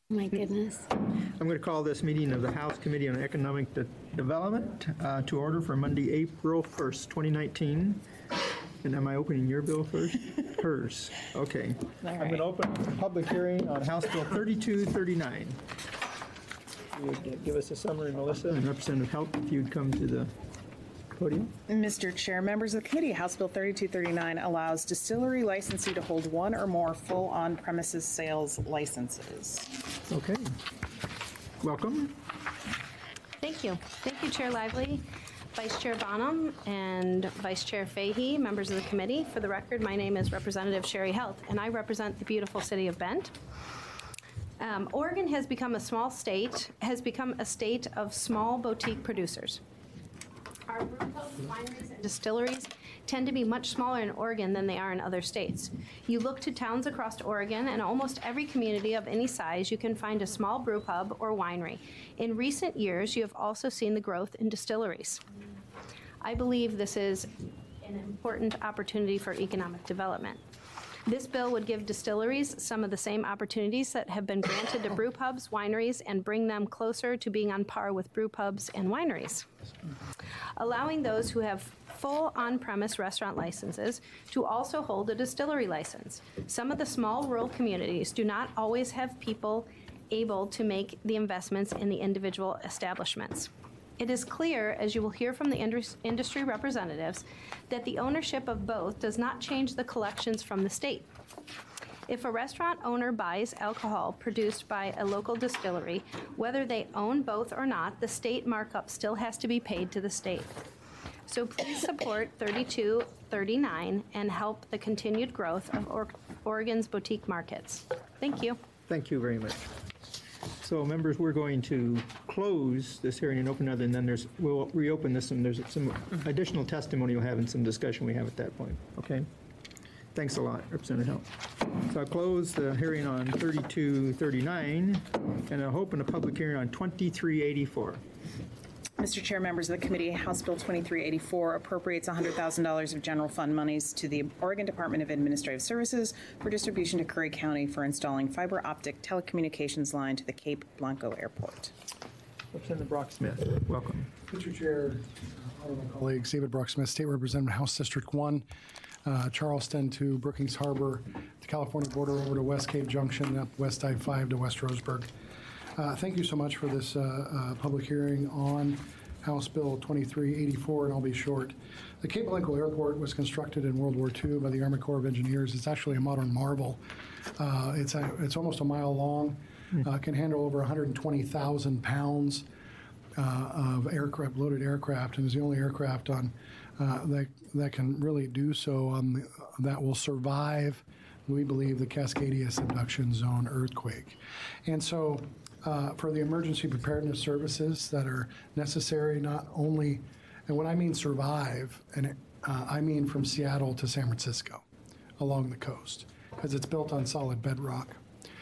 My goodness. I'm going to call this meeting of the House Committee on Economic Development to order for Monday, April 1st, 2019. And am I opening your bill first? Hers. Okay. I'm going to open the public hearing on House Bill 3239. You would give us a summary, Melissa, and Representative Helt, if you'd come to the podium. Mr. Chair, members of the committee, House Bill 3239 allows distillery licensee to hold one or more full on-premises sales licenses. Okay. Welcome. Thank you. Thank you, Chair Lively, Vice Chair Bonham, and Vice Chair Fahey, members of the committee. For the record, my name is Representative Sherry Helt, and I represent the beautiful city of Bend. Oregon has become a state of small boutique producers. Our brew pubs, wineries, and distilleries tend to be much smaller in Oregon than they are in other states. You look to towns across Oregon, and almost every community of any size, you can find a small brew pub or winery. In recent years, you have also seen the growth in distilleries. I believe this is an important opportunity for economic development. This bill would give distilleries some of the same opportunities that have been granted to brew pubs, wineries, and bring them closer to being on par with brew pubs and wineries. Allowing those who have full on-premise restaurant licenses to also hold a distillery license. Some of the small rural communities do not always have people able to make the investments in the individual establishments. It is clear, as you will hear from the industry representatives, that the ownership of both does not change the collections from the state. If a restaurant owner buys alcohol produced by a local distillery, whether they own both or not, the state markup still has to be paid to the state. So please support 3239 and help the continued growth of Oregon's boutique markets. Thank you. Thank you very much. So, members, we're going to close this hearing and open another, and then we'll reopen this, and there's some additional testimony we'll have and some discussion we have at that point. Okay? Thanks a lot, Representative Helt. So I'll close the hearing on 3239, and I'll open a public hearing on 2384. Mr. Chair, members of the committee, House Bill 2384 appropriates $100,000 of general fund monies to the Oregon Department of Administrative Services for distribution to Curry County for installing fiber optic telecommunications line to the Cape Blanco Airport. Representative Brock Smith, welcome. Mr. Chair, honorable colleagues, David Brock Smith, State Representative, House District 1, Charleston to Brookings Harbor, the California border over to West Cape Junction, up West I-5 to West Roseburg. Thank you so much for this public hearing on House Bill 2384, and I'll be short. The Cape Blanco Airport was constructed in World War II by the Army Corps of Engineers. It's actually a modern marvel. It's almost a mile long, can handle over 120,000 pounds of aircraft, loaded aircraft, and is the only aircraft on that can really do so that will survive, we believe, the Cascadia subduction zone earthquake. And so for the emergency preparedness services that are necessary, not only, and when I mean survive, and I mean from Seattle to San Francisco along the coast, because it's built on solid bedrock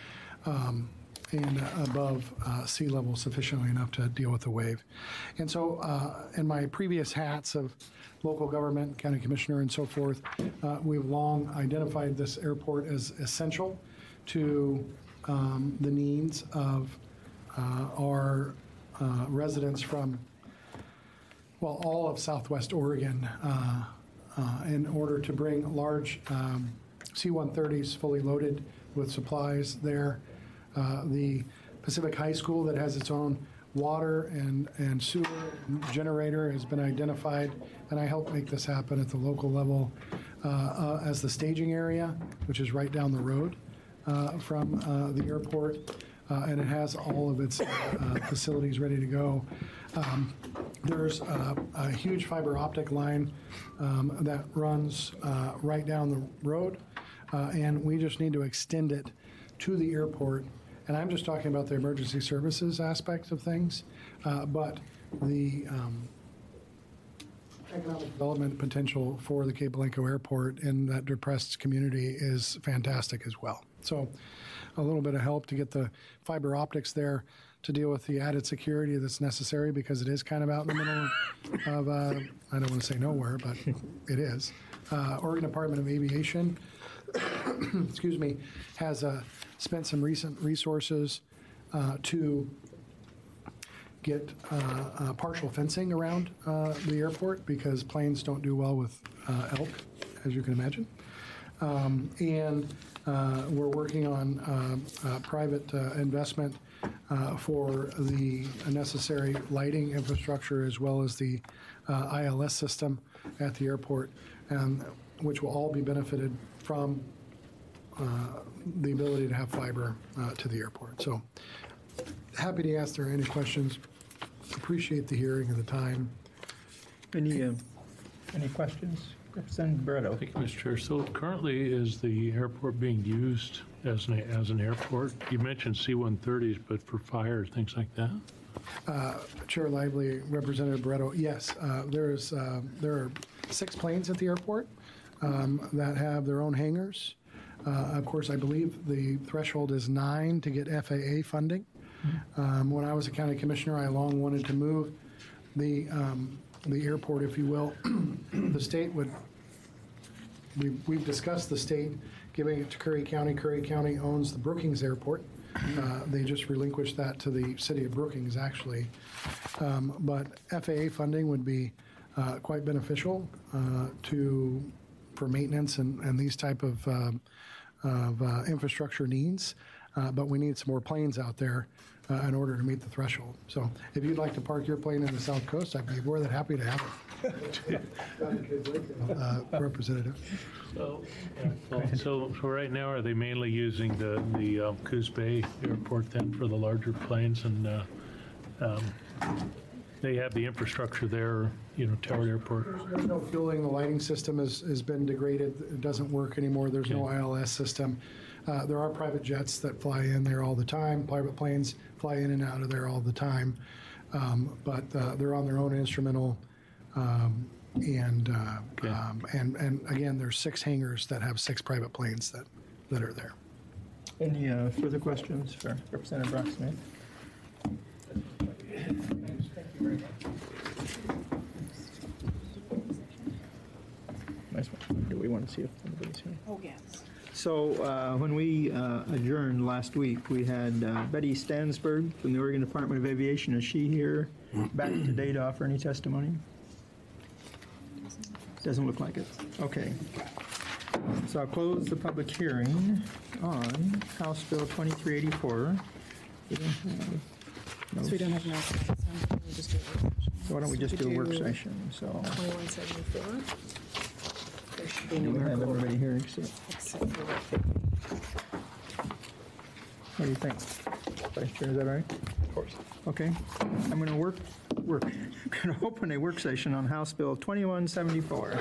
and above sea level sufficiently enough to deal with the wave. And so in my previous hats of local government, county commissioner, and so forth, we've long identified this airport as essential to the needs of our residents from, well, all of Southwest Oregon in order to bring large C-130s fully loaded with supplies there. The Pacific High School that has its own water and sewer generator has been identified, and I helped make this happen at the local level as the staging area, which is right down the road from the airport, and it has all of its facilities ready to go. There's a huge fiber optic line that runs right down the road, and we just need to extend it to the airport. And I'm just talking about the emergency services aspect of things, but the economic development potential for the Cape Blanco Airport in that depressed community is fantastic as well. So a little bit of help to get the fiber optics there to deal with the added security that's necessary, because it is kind of out in the middle of, I don't want to say nowhere, but it is. Oregon Department of Aviation, excuse me, has spent some recent resources to get partial fencing around the airport because planes don't do well with elk, as you can imagine. And we're working on private investment for the necessary lighting infrastructure as well as the ILS system at the airport, which will all be benefited from the ability to have fiber to the airport. So happy to answer any questions. Appreciate the hearing and the time. Any questions? Representative Barretto. Thank you, Mr. Chair. So currently, is the airport being used as an airport? You mentioned C-130s, but for fire, things like that? Chair Lively, Representative Barretto, yes, there are 6 planes at the airport that have their own hangars. Of course, I believe the threshold is 9 to get FAA funding. When I was a county commissioner, I long wanted to move the airport, if you will. The state would, we've discussed the state giving it to Curry County. Curry County owns the Brookings Airport. They just relinquished that to the city of Brookings, actually. But FAA funding would be quite beneficial for maintenance and these type of infrastructure needs. But we need some more planes out there in order to meet the threshold. So if you'd like to park your plane in the South Coast, I'd be more than happy to have it. Representative. So right now, are they mainly using the Coos Bay Airport then for the larger planes, and they have the infrastructure there, Tower Airport? There's no fueling. The lighting system has been degraded. It doesn't work anymore. There's no ILS system. There are private jets that fly in there all the time. Private planes fly in and out of there all the time. But they're on their own instrumental. And again, there's 6 hangars that have 6 private planes that are there. Any further questions for Representative Brock Smith? Thank you very much. Do we want to see if anybody's here? Oh, yes. So when we adjourned last week, we had Betty Stansberg from the Oregon Department of Aviation. Is she here back today to offer any testimony? Doesn't look like it. Okay. So I'll close the public hearing on House Bill 2384. So we don't have enough. We'll just do a work session. So why don't we just do a work session? So 2174. There should be do we have numerical everybody here except, except for what do you think? Vice Chair, is that all right? Of course. Okay. I'm going to open a work session on House Bill 2174.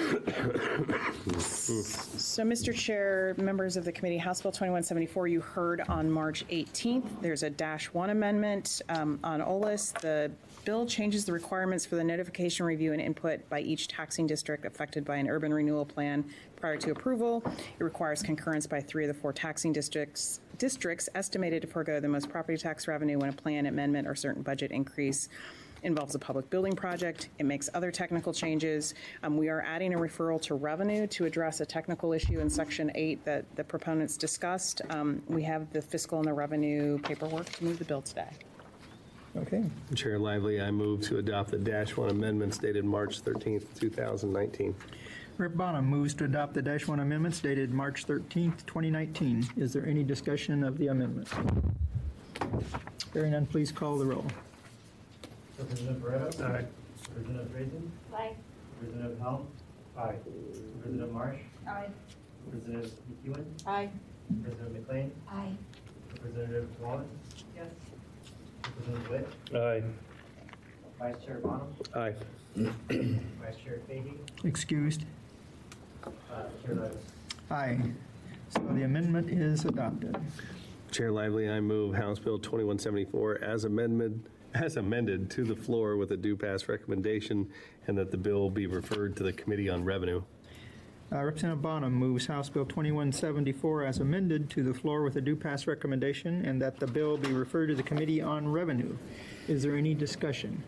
So, Mr. Chair, members of the committee, House Bill 2174, you heard on March 18th. There's a -1 amendment on OLIS. The bill changes the requirements for the notification, review, and input by each taxing district affected by an urban renewal plan prior to approval. It requires concurrence by 3 of the 4 taxing districts estimated to forego the most property tax revenue when a plan amendment or certain budget increase involves a public building project. It makes other technical changes. We are adding a referral to revenue to address a technical issue in Section 8 that the proponents discussed. We have the fiscal and the revenue paperwork to move the bill today. Okay. Chair Lively, I move to adopt the -1 amendments dated March 13th, 2019. Rep. Bonham moves to adopt the -1 amendments dated March 13th, 2019. Is there any discussion of the amendment? Hearing none, please call the roll. Representative Barretto? Aye. Representative Drazen? Aye. Representative Helm? Aye. Representative Marsh? Aye. Representative McEwen? Aye. Representative McLean? Aye. Representative Wallen? Yes. Representative Witt? Aye. Vice Chair Bonham? Aye. Vice Chair Fahey? Excused. Chair Lively? Aye. So the amendment is adopted. Chair Lively, I move House Bill 2174 as amended to the floor with a due pass recommendation, and that the bill be referred to the Committee on Revenue. Representative Bonham moves House Bill 2174 as amended to the floor with a due pass recommendation, and that the bill be referred to the Committee on Revenue. Is there any discussion?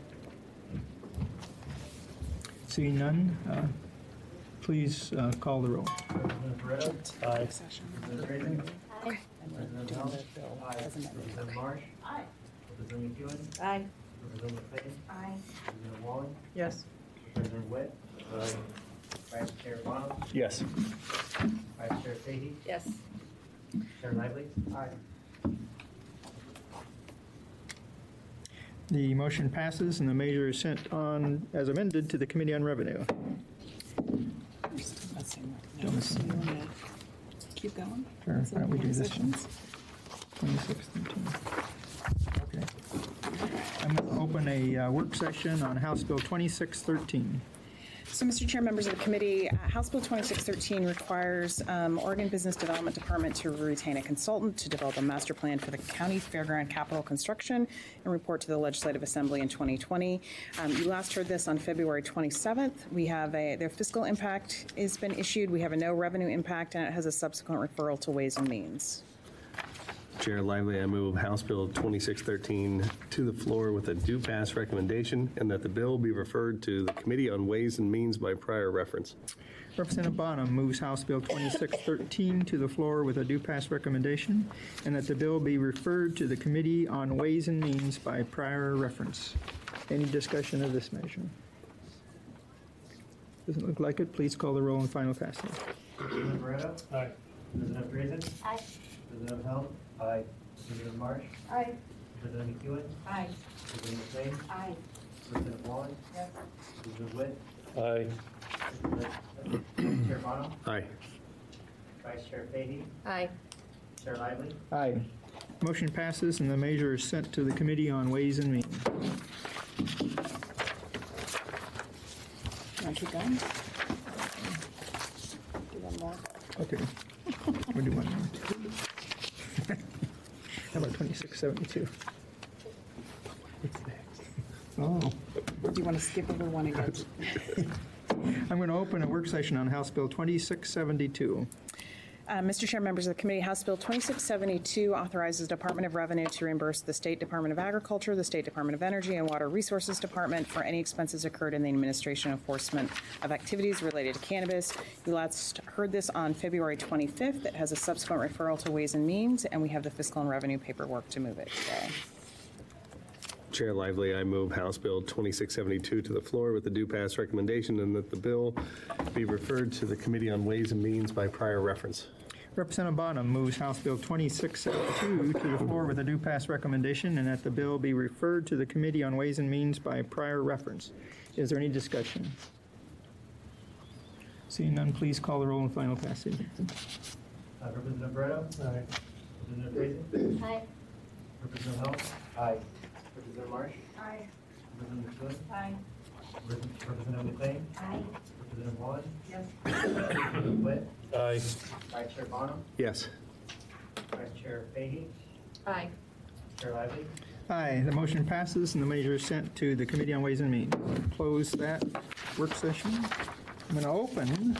Seeing none, please call the roll. Representative Barretto? Aye. Representative Drazen? Representative Helm? Aye. Representative Marsh? Aye. Representative McEwen? Aye. Representative McLean? Aye. Representative Wallen? Yes. Representative Witt? Vice Chair Bonham? Yes. Vice Chair Fahey? Yes. Chair Lively? Aye. The motion passes and the measure is sent on, as amended, to the Committee on Revenue. Keep going. Sure, why don't we do this one? 2613. Okay. I'm going to open a work session on House Bill 2613. So, Mr. Chair, members of the committee, House Bill 2613 requires Oregon Business Development Department to retain a consultant to develop a master plan for the county fairground capital construction and report to the Legislative Assembly in 2020. You last heard this on February 27th. We have their fiscal impact has been issued. We have a no revenue impact, and it has a subsequent referral to Ways and Means. Chair Lively, I move House Bill 2613 to the floor with a due pass recommendation and that the bill be referred to the Committee on Ways and Means by prior reference. Representative Bonham moves House Bill 2613 to the floor with a due pass recommendation and that the bill be referred to the Committee on Ways and Means by prior reference. Any discussion of this measure? Doesn't look like it. Please call the roll and final passage. Representative Moreno? Aye. Representative Drazen? Aye. Representative Helm? Aye. Representative Marsh? Aye. Representative McEwen? Aye. Representative McLean? Aye. Representative Wallen? Yes. Representative Witt? Aye. Vice Chair Bonham? Aye. Vice Chair Fahey? Aye. Chair Lively? Aye. Motion passes and the measure is sent to the Committee on Ways and Means. Want to keep going? Do one more. Okay. We'll do one more. How about 2672? Oh. Do you want to skip over one again? I'm going to open a work session on House Bill 2672. Mr. Chair, members of the committee, House Bill 2672 authorizes Department of Revenue to reimburse the State Department of Agriculture, the State Department of Energy, and Water Resources Department for any expenses incurred in the administration and enforcement of activities related to cannabis. You last heard this on February 25th. It has a subsequent referral to Ways and Means, and we have the fiscal and revenue paperwork to move it today. Chair Lively, I move House Bill 2672 to the floor with a due pass recommendation and that the bill be referred to the Committee on Ways and Means by prior reference. Representative Bonham moves House Bill 2672 to the floor with a due pass recommendation and that the bill be referred to the Committee on Ways and Means by prior reference. Is there any discussion? Seeing none, please call the roll and final passage. Representative Brito? Aye. Representative Drazen? Aye. Representative Helm? Aye. Representative Marsh? Aye. Representative McEwen? Aye. Representative McLean? Aye. Representative Wallen? Yes. Representative Witt? Aye. Vice Chair Bonham? Yes. Vice Chair Fahey? Aye. Chair Lively? Aye, the motion passes and the measure is sent to the Committee on Ways and Means. Close that work session. I'm going to open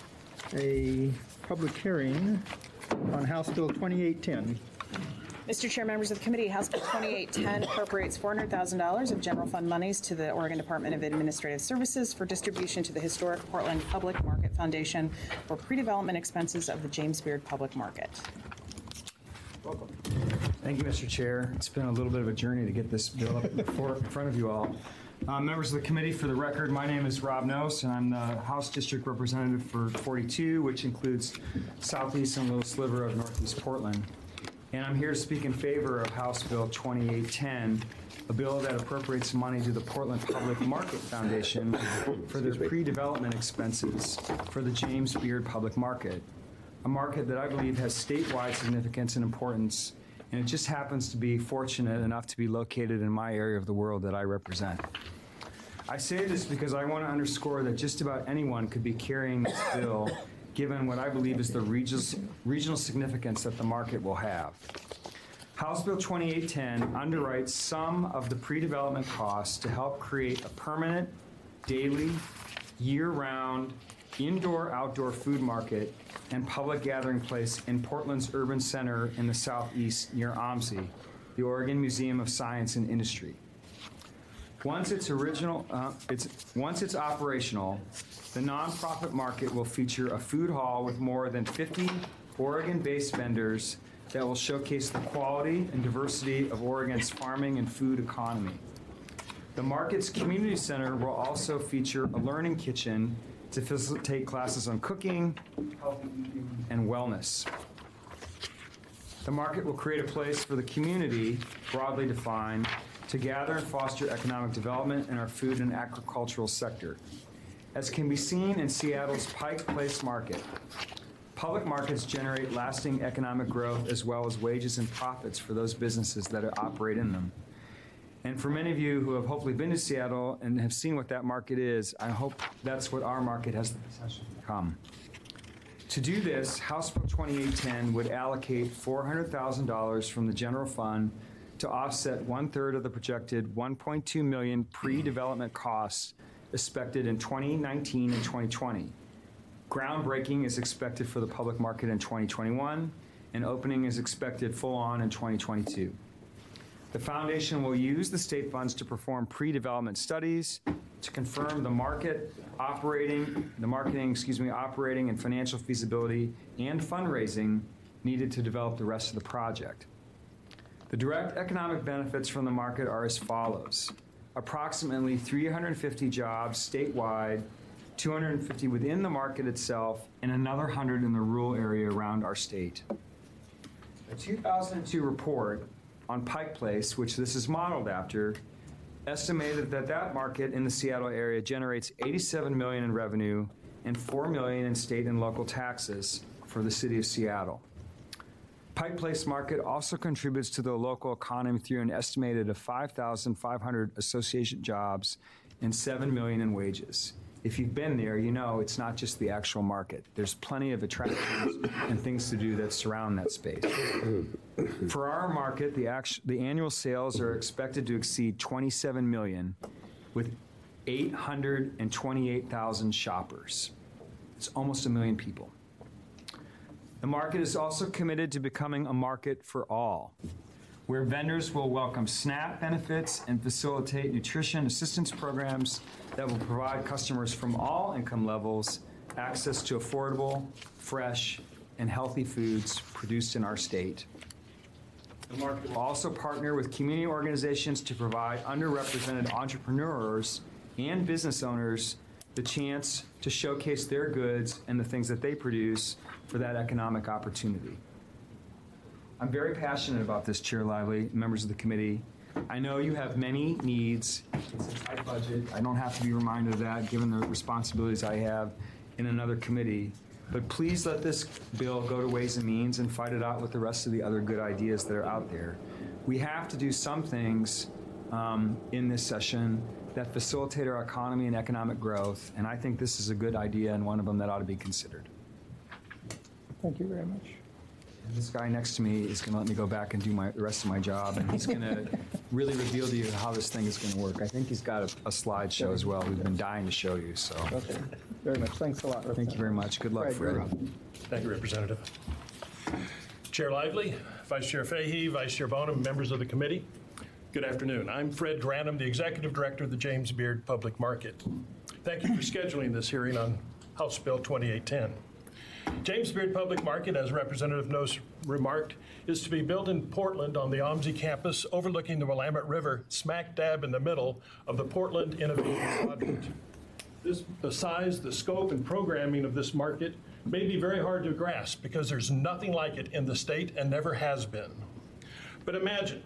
a public hearing on House Bill 2810. Mr. Chair, members of the committee, House Bill 2810 appropriates $400,000 of general fund monies to the Oregon Department of Administrative Services for distribution to the Historic Portland Public Market Foundation for pre-development expenses of the James Beard Public Market. Welcome. Thank you, Mr. Chair. It's been a little bit of a journey to get this bill up in front of you all. Members of the committee, for the record, my name is Rob Nose, and I'm the House District Representative for 42, which includes southeast and a little sliver of northeast Portland. And I'm here to speak in favor of House Bill 2810, a bill that appropriates money to the Portland Public Market Foundation for their pre-development expenses for the James Beard Public Market, a market that I believe has statewide significance and importance, and it just happens to be fortunate enough to be located in my area of the world that I represent. I say this because I want to underscore that just about anyone could be carrying this bill given what I believe is the regional significance that the market will have. House Bill 2810 underwrites some of the pre-development costs to help create a permanent, daily, year-round, indoor-outdoor food market and public gathering place in Portland's urban center in the southeast near OMSI, the Oregon Museum of Science and Industry. Once it's operational, the nonprofit market will feature a food hall with more than 50 Oregon-based vendors that will showcase the quality and diversity of Oregon's farming and food economy. The market's community center will also feature a learning kitchen to facilitate classes on cooking, healthy eating, and wellness. The market will create a place for the community, broadly defined, to gather and foster economic development in our food and agricultural sector. As can be seen in Seattle's Pike Place Market, public markets generate lasting economic growth as well as wages and profits for those businesses that operate in them. And for many of you who have hopefully been to Seattle and have seen what that market is, I hope that's what our market has the potential to become. To do this, House Bill 2810 would allocate $400,000 from the general fund to offset 1/3 of the projected $1.2 million pre-development costs expected in 2019 and 2020. Groundbreaking is expected for the public market in 2021, and opening is expected full-on in 2022. The foundation will use the state funds to perform pre-development studies to confirm the marketing, operating and financial feasibility and fundraising needed to develop the rest of the project. The direct economic benefits from the market are as follows. Approximately 350 jobs statewide, 250 within the market itself, and another 100 in the rural area around our state. A 2002 report on Pike Place, which this is modeled after, estimated that that market in the Seattle area generates $87 million in revenue and $4 million in state and local taxes for the city of Seattle. Pike Place Market also contributes to the local economy through an estimated of 5,500 association jobs and $7 million in wages. If you've been there, you know it's not just the actual market. There's plenty of attractions and things to do that surround that space. For our market, the annual sales are expected to exceed $27 million with 828,000 shoppers. It's almost 1 million people. The market is also committed to becoming a market for all, where vendors will welcome SNAP benefits and facilitate nutrition assistance programs that will provide customers from all income levels access to affordable, fresh, and healthy foods produced in our state. The market will also partner with community organizations to provide underrepresented entrepreneurs and business owners the chance to showcase their goods and the things that they produce for that economic opportunity. I'm very passionate about this, Chair Lively, members of the committee. I know you have many needs. It's a tight budget. I don't have to be reminded of that, given the responsibilities I have in another committee. But please let this bill go to Ways and Means and fight it out with the rest of the other good ideas that are out there. We have to do some things in this session that facilitate our economy and economic growth, and I think this is a good idea and one of them that ought to be considered. Thank you very much. And this guy next to me is going to let me go back and do the rest of my job, and he's going to really reveal to you how this thing is going to work. I think he's got a slideshow as well. We've been dying to show you, so. Okay, very much. Thanks a lot. Thank you very much. Good luck, Right, Fred. Thank you, Representative. Chair Lively, Vice Chair Fahey, Vice Chair Bonham, members of the committee, good afternoon. I'm Fred Granum, the Executive Director of the James Beard Public Market. Thank you for scheduling this hearing on House Bill 2810. James Beard Public Market, as Representative Nose remarked, is to be built in Portland on the OMSI campus overlooking the Willamette River, smack dab in the middle of the Portland Innovation Quadrant. The size, the scope, and programming of this market may be very hard to grasp because there's nothing like it in the state and never has been. But imagine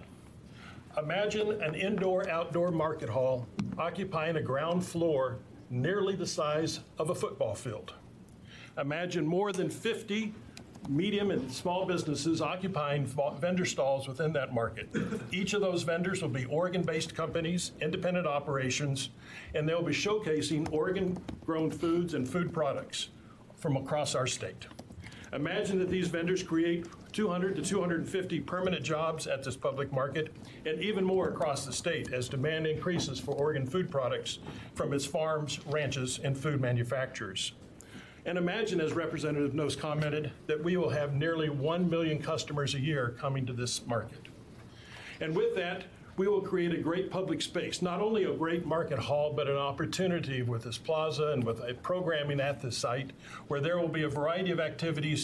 an indoor-outdoor market hall occupying a ground floor nearly the size of a football field. Imagine more than 50 medium and small businesses occupying vendor stalls within that market. Each of those vendors will be Oregon-based companies, independent operations, and they'll be showcasing Oregon-grown foods and food products from across our state. Imagine that these vendors create 200 to 250 permanent jobs at this public market, and even more across the state as demand increases for Oregon food products from its farms, ranches, and food manufacturers. And imagine, as Representative Nose commented, that we will have nearly 1 million customers a year coming to this market. And with that, we will create a great public space, not only a great market hall, but an opportunity with this plaza and with a programming at the site where there will be a variety of activities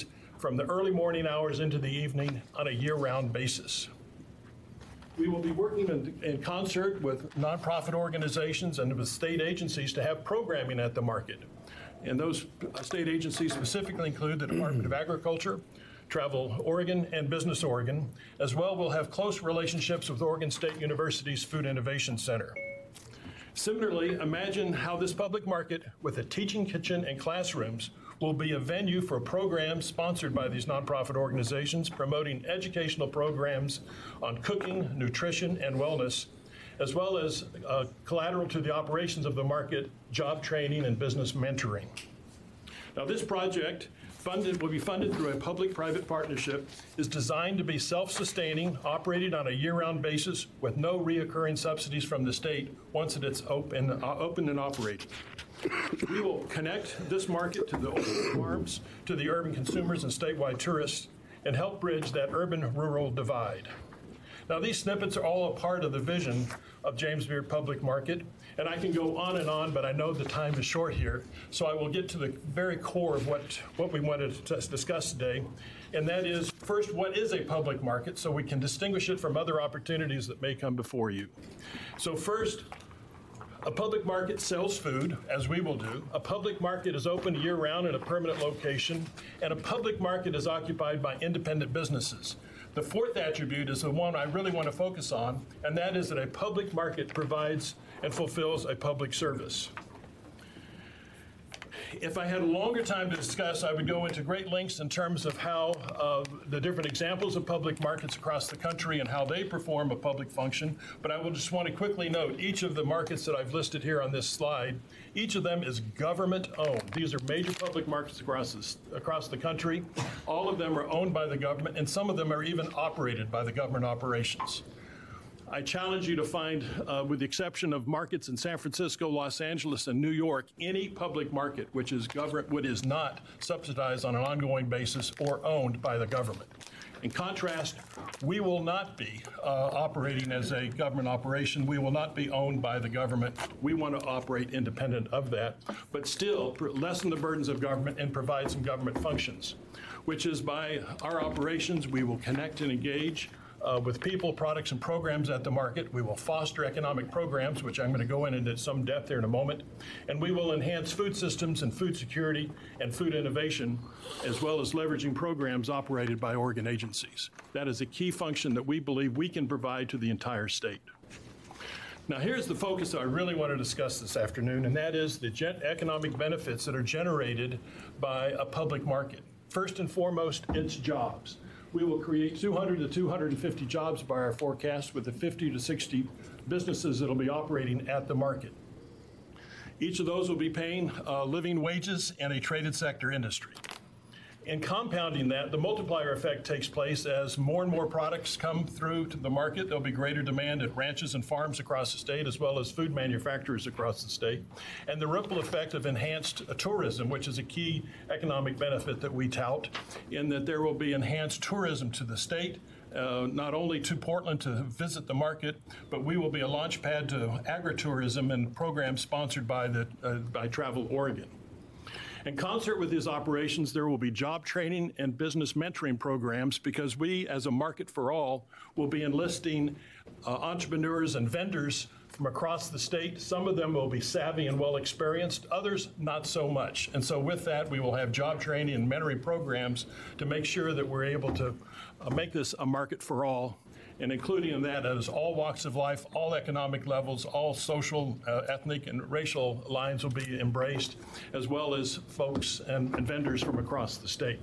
from the early morning hours into the evening on a year-round basis. We will be working in concert with nonprofit organizations and with state agencies to have programming at the market. And those state agencies specifically include the Department of Agriculture, Travel Oregon, and Business Oregon. As well, we'll have close relationships with Oregon State University's Food Innovation Center. Similarly, imagine how this public market with a teaching kitchen and classrooms will be a venue for programs sponsored by these nonprofit organizations promoting educational programs on cooking, nutrition, and wellness, as well as collateral to the operations of the market, job training, and business mentoring. Now, this project will be funded through a public-private partnership, is designed to be self-sustaining, operated on a year-round basis with no reoccurring subsidies from the state once it's open and operating. We will connect this market to the open farms, to the urban consumers and statewide tourists, and help bridge that urban-rural divide. Now, these snippets are all a part of the vision of James Beard Public Market, and I can go on, but I know the time is short here, so I will get to the very core of what we wanted to discuss today, and that is, first, what is a public market, so we can distinguish it from other opportunities that may come before you. So first, a public market sells food, as we will do. A public market is open year-round in a permanent location, and a public market is occupied by independent businesses. The fourth attribute is the one I really want to focus on, and that is that a public market provides and fulfills a public service. If I had a longer time to discuss, I would go into great lengths in terms of how the different examples of public markets across the country and how they perform a public function, but I will just want to quickly note each of the markets that I've listed here on this slide, each of them is government-owned. These are major public markets across the country. All of them are owned by the government, and some of them are even operated by the government operations. I challenge you to find, with the exception of markets in San Francisco, Los Angeles, and New York, any public market which is not subsidized on an ongoing basis or owned by the government. In contrast, we will not be operating as a government operation. We will not be owned by the government. We want to operate independent of that, but still lessen the burdens of government and provide some government functions, which is by our operations, we will connect and engage with people, products, and programs at the market. We will foster economic programs, which I'm going to go into some depth here in a moment, and we will enhance food systems and food security and food innovation, as well as leveraging programs operated by Oregon agencies. That is a key function that we believe we can provide to the entire state. Now, here's the focus that I really want to discuss this afternoon, and that is the economic benefits that are generated by a public market. First and foremost, it's jobs. We will create 200 to 250 jobs by our forecast, with the 50 to 60 businesses that will be operating at the market. Each of those will be paying living wages in a traded sector industry. In compounding that, the multiplier effect takes place as more and more products come through to the market. There'll be greater demand at ranches and farms across the state, as well as food manufacturers across the state. And the ripple effect of enhanced tourism, which is a key economic benefit that we tout, in that there will be enhanced tourism to the state, not only to Portland to visit the market, but we will be a launch pad to agritourism and programs sponsored by Travel Oregon. In concert with these operations, there will be job training and business mentoring programs, because we, as a market for all, will be enlisting entrepreneurs and vendors from across the state. Some of them will be savvy and well experienced, others not so much. And so with that, we will have job training and mentoring programs to make sure that we're able to make this a market for all. And including in that is all walks of life, all economic levels, all social, ethnic, and racial lines will be embraced, as well as folks and vendors from across the state.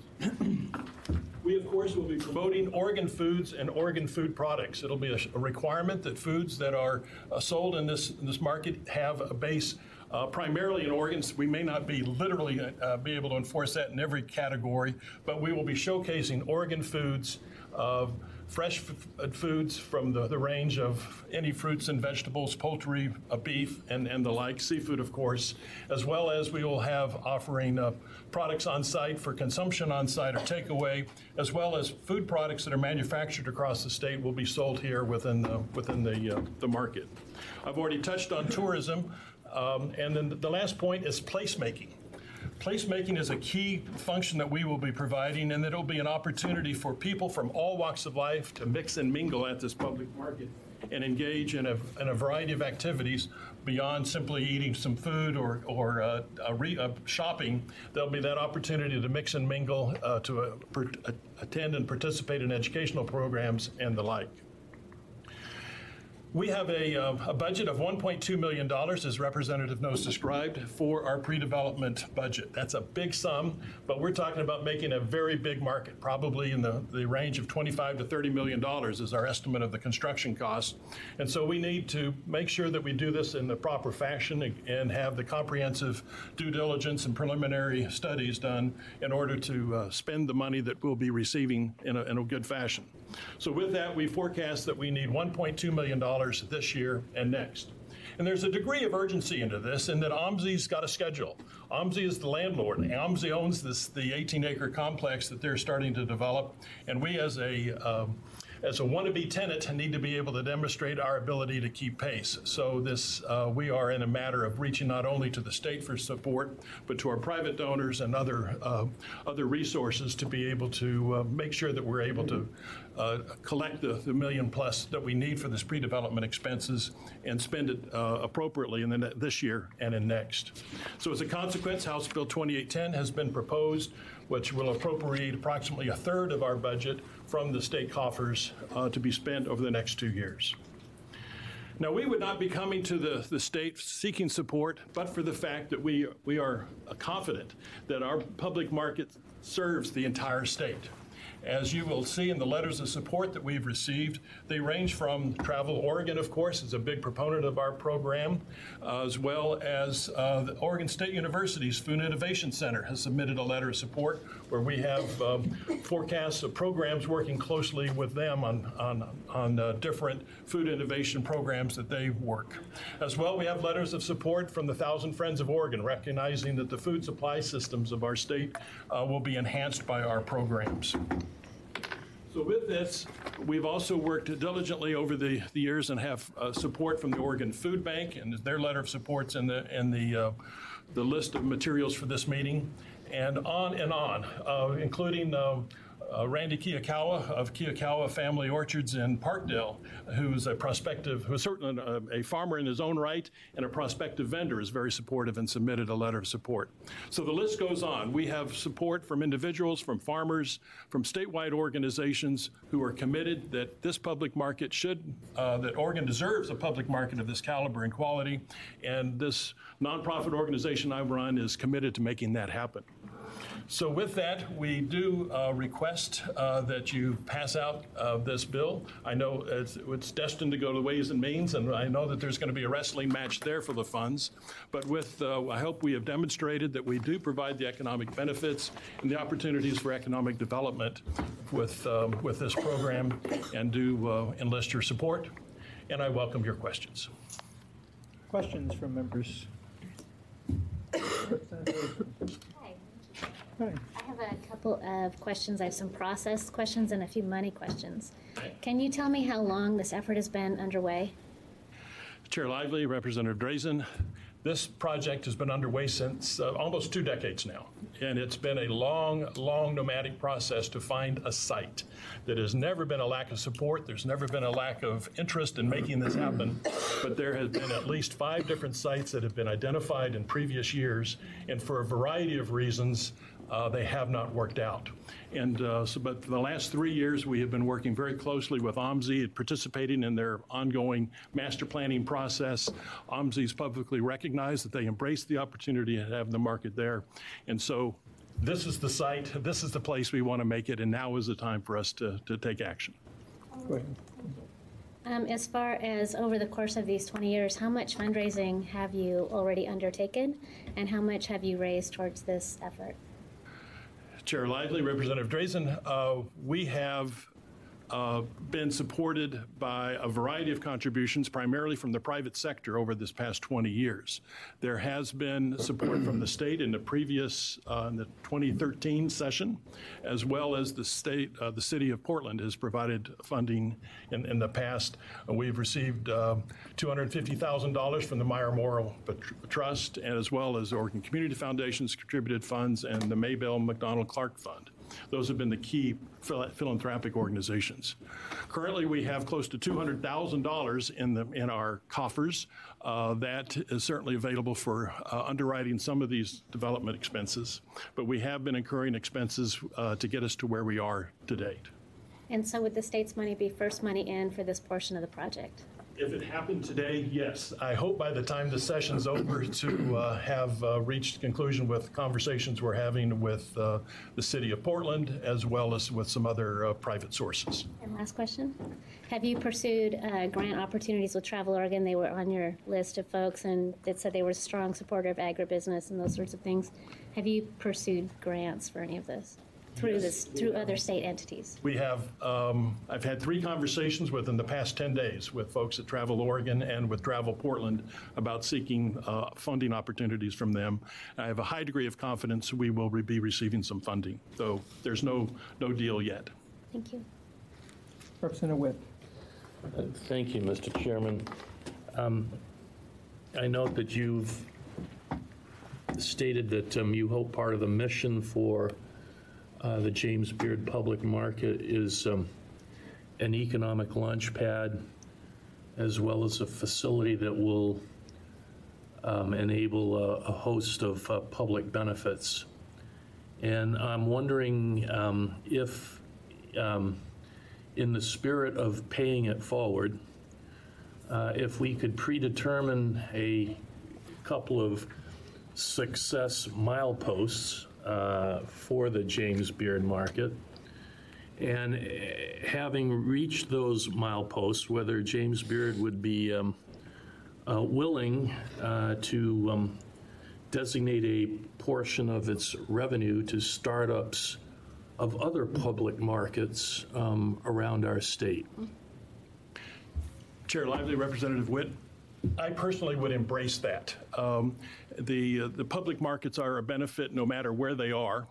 We, of course, will be promoting Oregon foods and Oregon food products. It'll be a requirement that foods that are sold in this market have a base primarily in Oregon. We may not be literally be able to enforce that in every category, but we will be showcasing Oregon foods, fresh foods from the range of any fruits and vegetables, poultry, beef, and the like, seafood, of course, as well as we will have offering products on site for consumption on site or takeaway, as well as food products that are manufactured across the state will be sold here within the market. I've already touched on tourism, and then the last point is placemaking. Placemaking is a key function that we will be providing, and that it'll be an opportunity for people from all walks of life to mix and mingle at this public market and engage in a variety of activities beyond simply eating some food or shopping. There'll be that opportunity to mix and mingle, to attend and participate in educational programs and the like. We have a budget of $1.2 million, as Representative Nose described, for our pre-development budget. That's a big sum, but we're talking about making a very big market, probably in the range of $25 to $30 million is our estimate of the construction cost. And so we need to make sure that we do this in the proper fashion and have the comprehensive due diligence and preliminary studies done in order to spend the money that we'll be receiving in a good fashion. So with that, we forecast that we need $1.2 million this year and next. And there's a degree of urgency into this in that OMSI's got a schedule. OMSI is the landlord. OMSI owns the 18-acre complex that they're starting to develop, and we as a wannabe tenant need to be able to demonstrate our ability to keep pace. So we are in a matter of reaching not only to the state for support, but to our private donors and other resources to be able to make sure that we're able to collect the $1 million plus that we need for this pre-development expenses and spend it appropriately in this year and in next. So as a consequence, House Bill 2810 has been proposed, which will appropriate approximately a third of our budget from the state coffers to be spent over the next 2 years. Now, we would not be coming to the state seeking support, but for the fact that we are confident that our public market serves the entire state. As you will see in the letters of support that we've received, they range from Travel Oregon, of course, is a big proponent of our program, as well as the Oregon State University's Food Innovation Center has submitted a letter of support where we have forecasts of programs working closely with them on different food innovation programs that they work. As well, we have letters of support from the Thousand Friends of Oregon, recognizing that the food supply systems of our state will be enhanced by our programs. So with this, we've also worked diligently over the years and have support from the Oregon Food Bank, and their letter of support's in the list of materials for this meeting, and on, including Randy Kiyakawa of Kiyakawa Family Orchards in Parkdale, who's certainly a farmer in his own right and a prospective vendor, is very supportive and submitted a letter of support. So the list goes on. We have support from individuals, from farmers, from statewide organizations who are committed that this public market that Oregon deserves a public market of this caliber and quality, and this nonprofit organization I run is committed to making that happen. So with that, we do request that you pass out this bill. I know it's destined to go to Ways and Means, and I know that there's going to be a wrestling match there for the funds. But I hope we have demonstrated that we do provide the economic benefits and the opportunities for economic development with this program, and do enlist your support. And I welcome your questions. Questions from members? I have a couple of questions. I have some process questions and a few money questions. Can you tell me how long this effort has been underway? Chair Lively, Representative Drazen, this project has been underway since almost 2 decades now, and it's been a long, nomadic process to find a site. There has never been a lack of support. There's never been a lack of interest in making this happen, but there has been at least 5 different sites that have been identified in previous years, and for a variety of reasons, they have not worked out. And but for the last 3 years, we have been working very closely with OMSI, participating in their ongoing master planning process. OMSI's publicly recognized that they embrace the opportunity to have the market there. And so this is the site, this is the place we want to make it, and now is the time for us to take action. Go ahead. As far as over the course of these 20 years, how much fundraising have you already undertaken, and how much have you raised towards this effort? Chair Lively, Representative Drazen, we have been supported by a variety of contributions, primarily from the private sector over this past 20 years. There has been support from the state in the previous, in the 2013 session, as well as the state, the city of Portland has provided funding in the past. We've received $250,000 from the Meyer Memorial Trust, as well as Oregon Community Foundation's contributed funds and the Maybelle McDonald Clark Fund. Those have been the key philanthropic organizations. Currently, we have close to $200,000 in our coffers. That is certainly available for underwriting some of these development expenses, but we have been incurring expenses to get us to where we are to date. And so would the state's money be first money in for this portion of the project? If it happened today, yes. I hope by the time the session's over to have reached conclusion with conversations we're having with the city of Portland, as well as with some other private sources. And last question, have you pursued grant opportunities with Travel Oregon? They were on your list of folks and it said they were a strong supporter of agribusiness and those sorts of things. Have you pursued grants for any of this? Through other state entities? We have, I've had 3 conversations within the past 10 days with folks at Travel Oregon and with Travel Portland about seeking funding opportunities from them. I have a high degree of confidence we will be receiving some funding, though there's no deal yet. Thank you. Representative Witt. Thank you, Mr. Chairman. I note that you've stated that you hope part of the mission for the James Beard Public Market is an economic launch pad, as well as a facility that will enable a host of public benefits. And I'm wondering if, in the spirit of paying it forward, if we could predetermine a couple of success mileposts for the James Beard Market, and having reached those mileposts, whether James Beard would be willing to designate a portion of its revenue to startups of other public markets around our state. Chair Lively, Representative Witt, I personally would embrace that. The public markets are a benefit no matter where they are.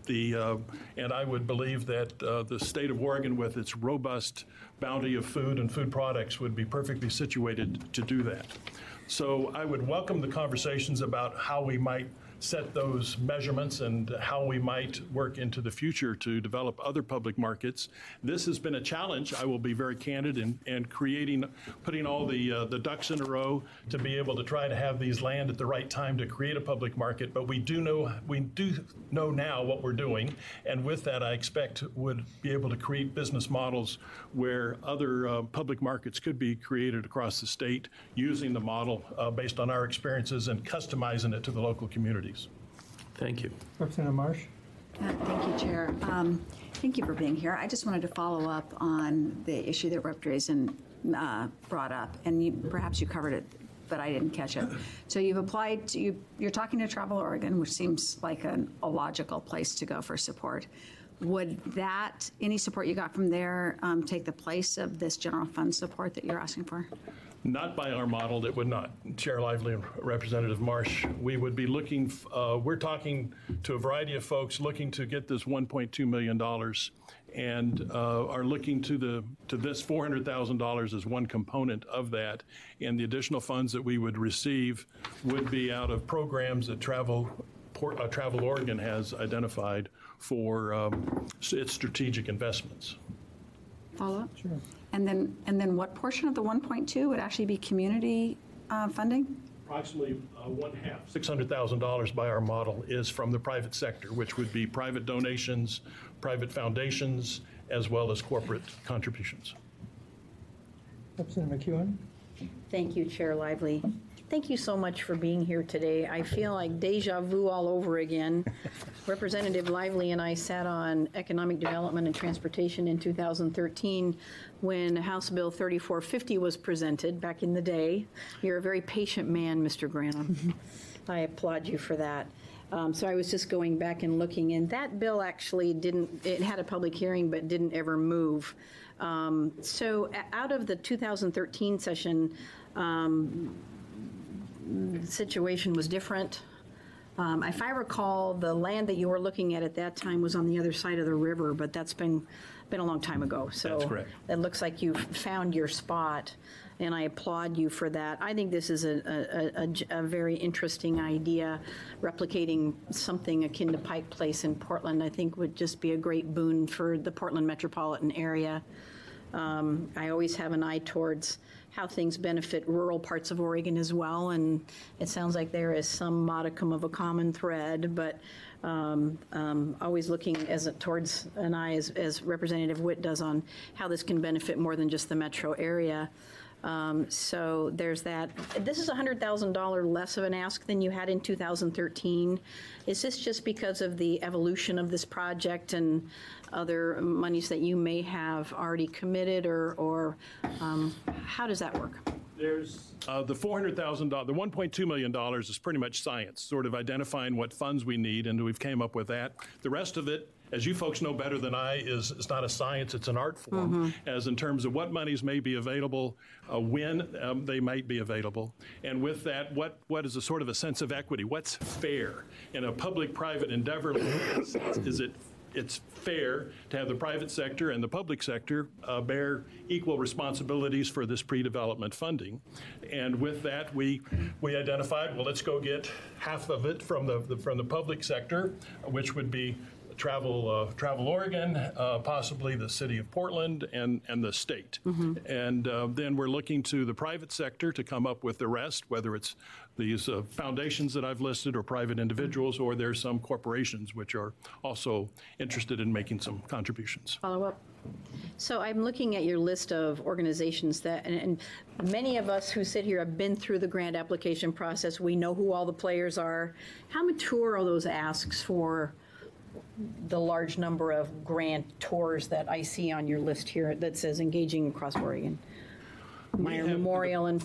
And I would believe that the state of Oregon, with its robust bounty of food and food products, would be perfectly situated to do that. So I would welcome the conversations about how we might set those measurements and how we might work into the future to develop other public markets. This has been a challenge. I will be very candid in putting all the ducks in a row to be able to try to have these land at the right time to create a public market. But we do know now what we're doing, and with that, I expect would be able to create business models where other public markets could be created across the state using the model based on our experiences and customizing it to the local communities. Thank you. Representative Marsh. Thank you, Chair. Thank you for being here. I just wanted to follow up on the issue that Rep. Drazen brought up, and perhaps you covered it, but I didn't catch it. So you've applied, you're talking to Travel Oregon, which seems like a logical place to go for support. Would that, any support you got from there, take the place of this general fund support that you're asking for? Not by our model, it would not. Chair Lively and Representative Marsh, we would be looking, we're talking to a variety of folks looking to get this $1.2 million and are looking to this $400,000 as one component of that. And the additional funds that we would receive would be out of programs that Travel Oregon has identified for its strategic investments. Follow up? Sure. And then what portion of the 1.2 would actually be community funding? Approximately one half, $600,000 by our model, is from the private sector, which would be private donations, private foundations, as well as corporate contributions. Representative McEwen. Thank you, Chair Lively. Thank you so much for being here today. I feel like deja vu all over again. Representative Lively and I sat on Economic Development and Transportation in 2013 when House Bill 3450 was presented back in the day. You're a very patient man, Mr. Granum. I applaud you for that. So I was just going back and looking, and that bill actually it had a public hearing, but didn't ever move. So out of the 2013 session, the situation was different. If I recall, the land that you were looking at that time was on the other side of the river, but that's been a long time ago. So That's correct. it looks like you've found your spot, and I applaud you for that. I think this is a very interesting idea. Replicating something akin to Pike Place in Portland, I think, would just be a great boon for the Portland metropolitan area. I always have an eye towards how things benefit rural parts of Oregon as well, and it sounds like there is some modicum of a common thread, but always looking towards an eye, as Representative Witt does, on how this can benefit more than just the metro area. So there's that. This is $100,000 less of an ask than you had in 2013. Is this just because of the evolution of this project and other monies that you may have already committed, or how does that work? There's the $400,000, the $1.2 million is pretty much science, sort of identifying what funds we need, and we've came up with that. The rest of it, as you folks know better than I, is not a science, it's an art form, as in terms of what monies may be available, when they might be available, and with that, what is a sort of a sense of equity? What's fair in a public-private endeavor? It's fair to have the private sector and the public sector bear equal responsibilities for this pre-development funding. And with that, we identified, well, let's go get half of it from the public sector, which would be Travel Oregon, possibly the city of Portland, and the state. And then we're looking to the private sector to come up with the rest, whether it's these foundations that I've listed or private individuals, or there's some corporations which are also interested in making some contributions. Follow up. So I'm looking at your list of organizations that, and many of us who sit here have been through the grant application process. We know who all the players are. How mature are those asks for the large number of grantors that I see on your list here that says engaging across Oregon? Meyer Memorial and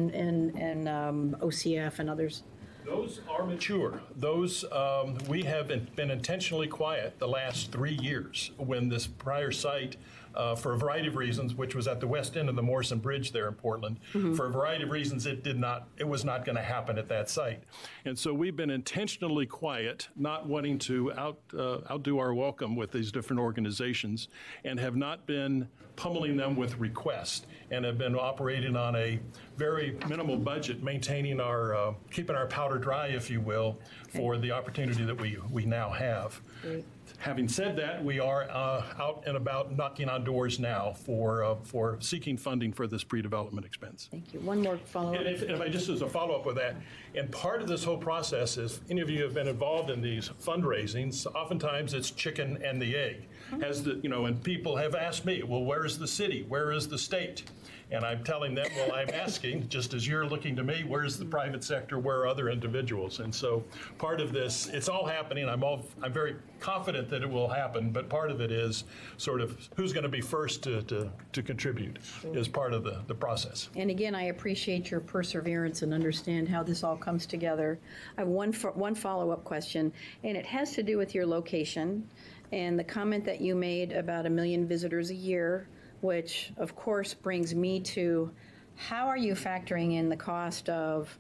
OCF and others. Those are mature. Those, we have been intentionally quiet the last 3 years when this prior site, for a variety of reasons, which was at the west end of the Morrison Bridge there in Portland, for a variety of reasons, it was not going to happen at that site. And so we've been intentionally quiet, not wanting to outdo our welcome with these different organizations, and have not been pummeling them with requests, and have been operating on a very minimal budget, maintaining our, keeping our powder dry, if you will, for the opportunity that we now have. Great. Having said that, we are out and about knocking on doors now for seeking funding for this pre-development expense. Thank you. One more follow-up. And if I just as a follow-up with that, and part of this whole process is, any of you have been involved in these fundraisings, oftentimes it's chicken and the egg. And people have asked me, well, where is the city? Where is the state? And I'm telling them, well, I'm asking, just as you're looking to me, where's the private sector, where are other individuals? And so part of this, it's all happening. I'm very confident that it will happen, but part of it is sort of who's going to be first to contribute is part of the process. And again, I appreciate your perseverance and understand how this all comes together. I have one follow-up question, and it has to do with your location and the comment that you made about 1 million visitors a year, which of course brings me to, how are you factoring in the cost of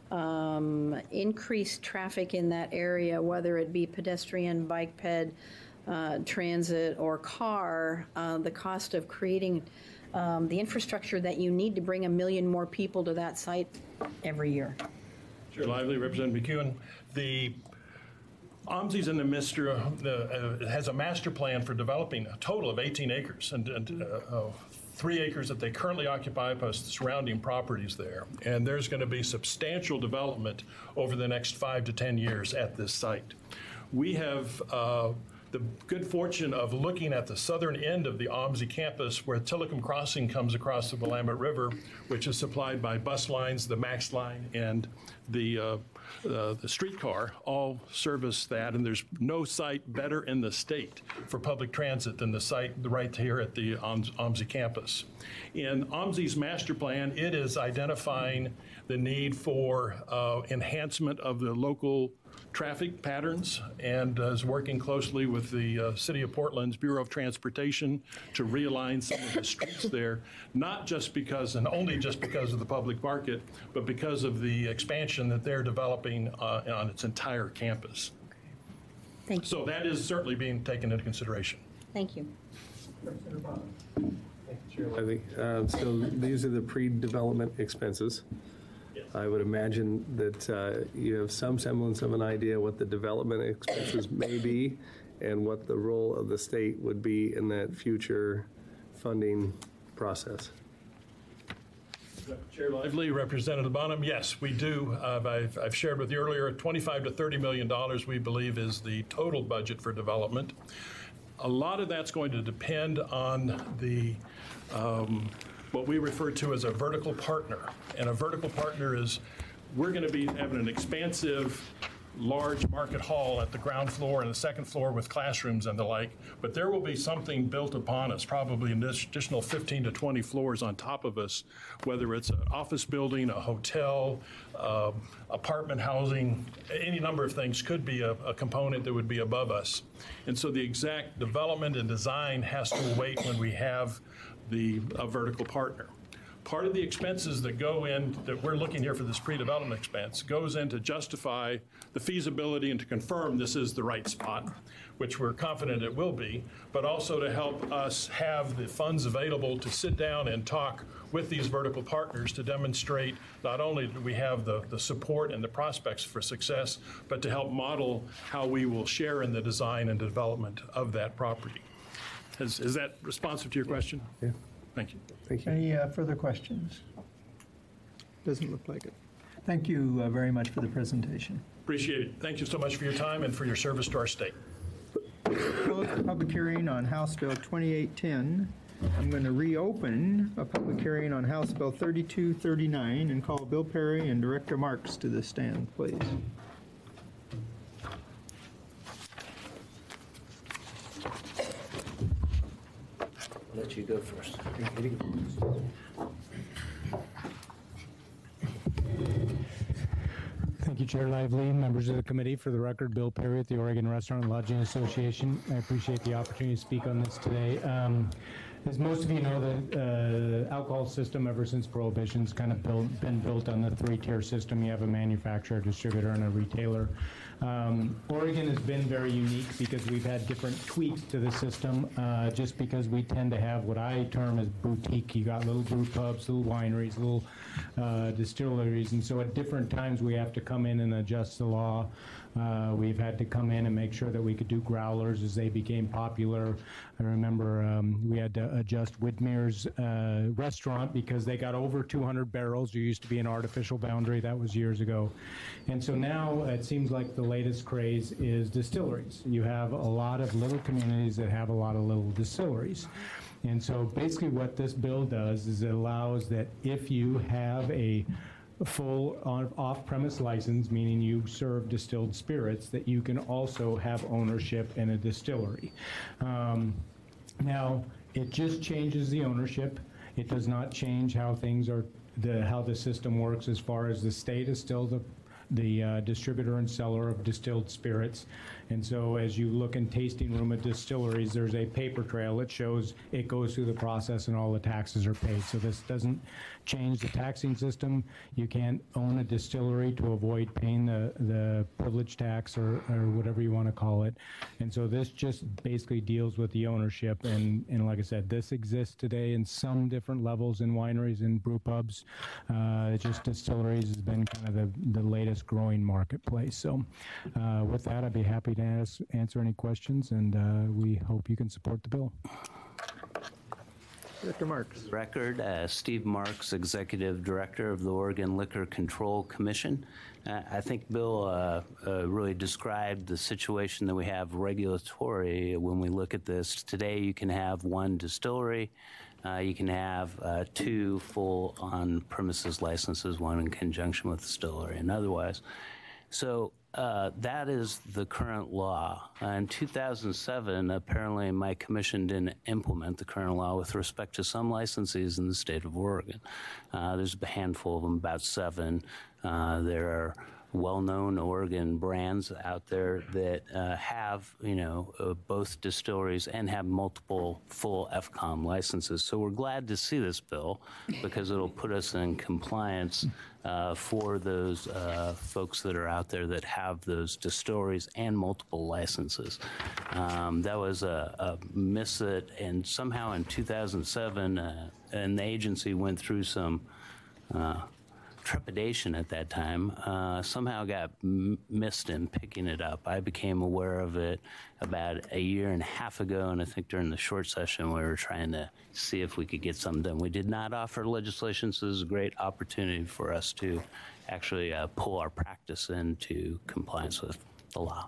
increased traffic in that area, whether it be pedestrian, bike ped, transit, or car, the cost of creating the infrastructure that you need to bring 1 million more people to that site every year? Chair Lively, Representative McEwen. The OMSI's in the midst has a master plan for developing a total of 18 acres and 3 acres that they currently occupy plus the surrounding properties there. And there's going to be substantial development over the next 5 to 10 years at this site. We have the good fortune of looking at the southern end of the OMSI campus where Tillicum Crossing comes across the Willamette River, which is supplied by bus lines, the MAX line, and the streetcar all service that, and there's no site better in the state for public transit than the site right here at the OMSI campus. In OMSI's master plan, it is identifying the need for enhancement of the local traffic patterns and is working closely with the City of Portland's Bureau of Transportation to realign some of the streets there, not just because and only just because of the public market, but because of the expansion that they're developing on its entire campus. Thank you. So that is certainly being taken into consideration. Thank you. I think, so these are the pre-development expenses. I would imagine that you have some semblance of an idea what the development expenses may be and what the role of the state would be in that future funding process. Chair Lively, Representative Bonham, yes, we do. I've shared with you earlier, $25 to $30 million we believe is the total budget for development. A lot of that's going to depend on the what we refer to as a vertical partner. And a vertical partner is we're going to be having an expansive, large market hall at the ground floor and the second floor with classrooms and the like, but there will be something built upon us, probably an additional 15 to 20 floors on top of us, whether it's an office building, a hotel, apartment housing, any number of things could be a component that would be above us. And so the exact development and design has to wait when we have the vertical partner. Part of the expenses that go in, that we're looking here for this pre-development expense, goes in to justify the feasibility and to confirm this is the right spot, which we're confident it will be, but also to help us have the funds available to sit down and talk with these vertical partners to demonstrate not only do we have the support and the prospects for success, but to help model how we will share in the design and development of that property. Is that responsive to your question? Yeah. Thank you. Thank you. Any further questions? Doesn't look like it. Thank you very much for the presentation. Appreciate it. Thank you so much for your time and for your service to our state. Close the public hearing on House Bill 2810. I'm going to reopen a public hearing on House Bill 3239 and call Bill Perry and Director Marks to the stand, please. I'll let you go first. Thank you, Chair Lively, members of the committee. For the record, Bill Perry with the Oregon Restaurant and Lodging Association. I appreciate the opportunity to speak on this today. As most of you know, the alcohol system ever since Prohibition's kind of been built on the three-tier system. You have a manufacturer, a distributor, and a retailer. Oregon has been very unique because we've had different tweaks to the system, just because we tend to have what I term as boutique. You got little brew pubs, little wineries, little distilleries, and so at different times we have to come in and adjust the law. We've had to come in and make sure that we could do growlers as they became popular. I remember we had to adjust Whitmer's restaurant because they got over 200 barrels. There used to be an artificial boundary. That was years ago. And so now it seems like the latest craze is distilleries. You have a lot of little communities that have a lot of little distilleries. And so basically what this bill does is it allows that if you have a full off-premise license, meaning you serve distilled spirits, that you can also have ownership in a distillery. Now, it just changes the ownership. It does not change how things are, how the system works as far as the state is still the distributor and seller of distilled spirits. And so as you look in tasting room at distilleries, there's a paper trail that shows it goes through the process and all the taxes are paid. So this doesn't change the taxing system. You can't own a distillery to avoid paying the privilege tax or whatever you want to call it. And so this just basically deals with the ownership. And like I said, this exists today in some different levels in wineries and brew pubs. Just distilleries has been kind of the latest growing marketplace. So with that, I'd be happy to answer any questions, and we hope you can support the bill. Director Marks. Record, Steve Marks, Executive Director of the Oregon Liquor Control Commission. I think Bill really described the situation that we have regulatory when we look at this. Today you can have one distillery, you can have two full on-premises licenses, one in conjunction with the distillery and otherwise. So that is the current law. In 2007, apparently my commission didn't implement the current law with respect to some licensees in the state of Oregon. There's a handful of them, about 7. There well-known Oregon brands out there that have, both distilleries and have multiple full FCOM licenses. So we're glad to see this bill because it'll put us in compliance for those folks that are out there that have those distilleries and multiple licenses. That was a miss that, and somehow in 2007, an agency went through some trepidation at that time, somehow got missed in picking it up. I became aware of it about a year and a half ago, and I think during the short session we were trying to see if we could get something done. We did not offer legislation, so this is a great opportunity for us to actually pull our practice into compliance with the law.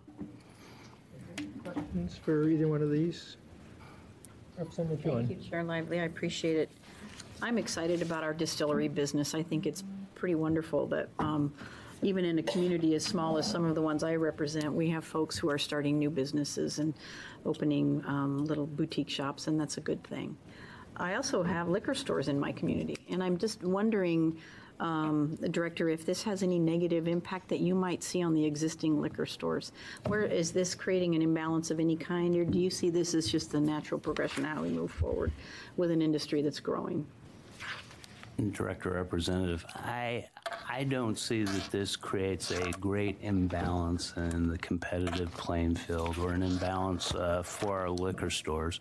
Questions for either one of these? Representative Keeling. Thank you, Chair Lively. I appreciate it. I'm excited about our distillery business. I think it's pretty wonderful that even in a community as small as some of the ones I represent, we have folks who are starting new businesses and opening little boutique shops, and that's a good thing. I also have liquor stores in my community, and I'm just wondering, Director, if this has any negative impact that you might see on the existing liquor stores. Where is this creating an imbalance of any kind, or do you see this as just the natural progression of how we move forward with an industry that's growing? Director Representative, I don't see that this creates a great imbalance in the competitive playing field or an imbalance for our liquor stores.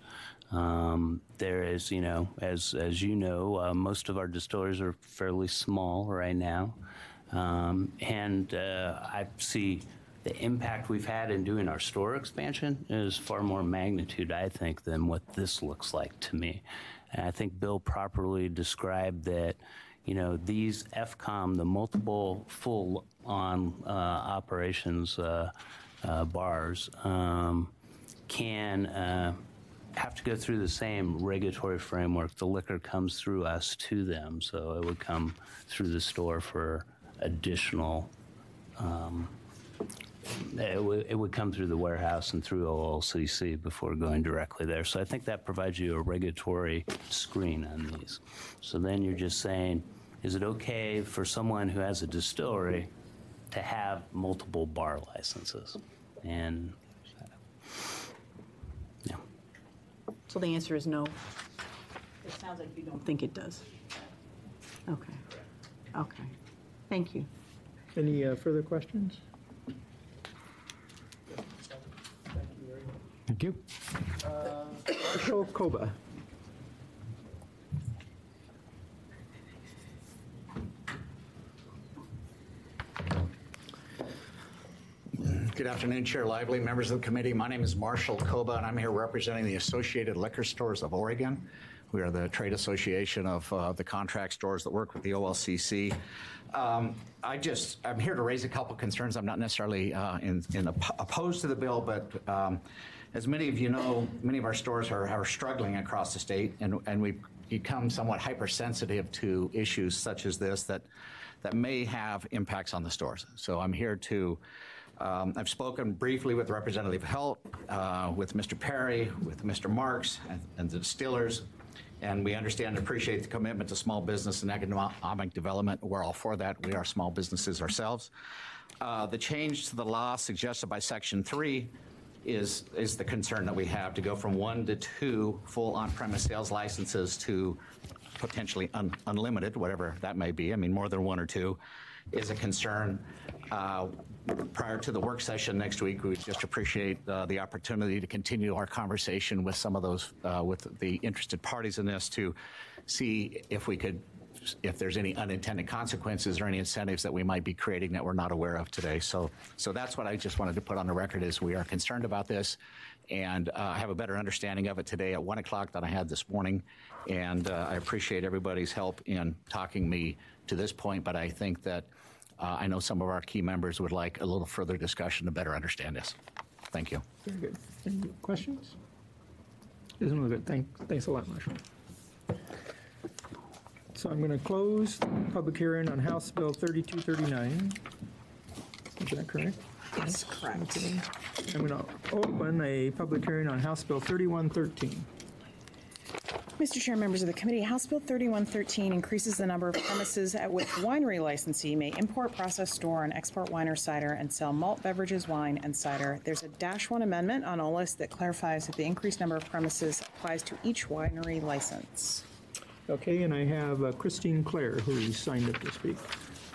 There is, as you know, most of our distilleries are fairly small right now, and I see the impact we've had in doing our store expansion is far more magnitude, I think, than what this looks like to me. And I think Bill properly described that, these FCOM, the multiple full-on operations bars, can have to go through the same regulatory framework. The liquor comes through us to them, so it would come through the store for additional it would come through the warehouse and through OLCC before going directly there. So I think that provides you a regulatory screen on these. So then you're just saying, is it okay for someone who has a distillery to have multiple bar licenses? And yeah. So the answer is no. It sounds like you don't think it does. Okay. Okay. Thank you. Any further questions? Thank you. Marshall Koba. Good afternoon, Chair Lively, members of the committee. My name is Marshall Koba, and I'm here representing the Associated Liquor Stores of Oregon. We are the trade association of the contract stores that work with the OLCC. I'm here to raise a couple concerns. I'm not necessarily opposed to the bill, but as many of you know, many of our stores are struggling across the state, and we've become somewhat hypersensitive to issues such as this that may have impacts on the stores. So I'm here to I've spoken briefly with Representative Helt, with Mr. Perry, with Mr. Marks, and the distillers, and we understand and appreciate the commitment to small business and economic development. We're all for that. We are small businesses ourselves. The change to the law suggested by Section 3 is the concern that we have, to go from 1 to 2 full on-premise sales licenses to potentially unlimited, whatever that may be. I mean, more than 1 or 2 is a concern. Prior to the work session next week, we just appreciate the opportunity to continue our conversation with some of those, with the interested parties in this, to see if there's any unintended consequences or any incentives that we might be creating that we're not aware of today. So that's what I just wanted to put on the record, is we are concerned about this, and I have a better understanding of it today at 1 o'clock than I had this morning. And I appreciate everybody's help in talking me to this point, but I think that I know some of our key members would like a little further discussion to better understand this. Thank you. Very good. Any questions? Doesn't look good. Thanks a lot, Marshall. So I'm going to close the public hearing on House Bill 3239. Is that correct? Yes, correct. Okay. I'm going to open a public hearing on House Bill 3113. Mr. Chair, members of the committee, House Bill 3113 increases the number of premises at which winery licensee may import, process, store, and export wine or cider and sell malt beverages, wine, and cider. There's a -1 amendment on OLIS that clarifies that the increased number of premises applies to each winery license. Okay, and I have Christine Clare, who signed up to speak.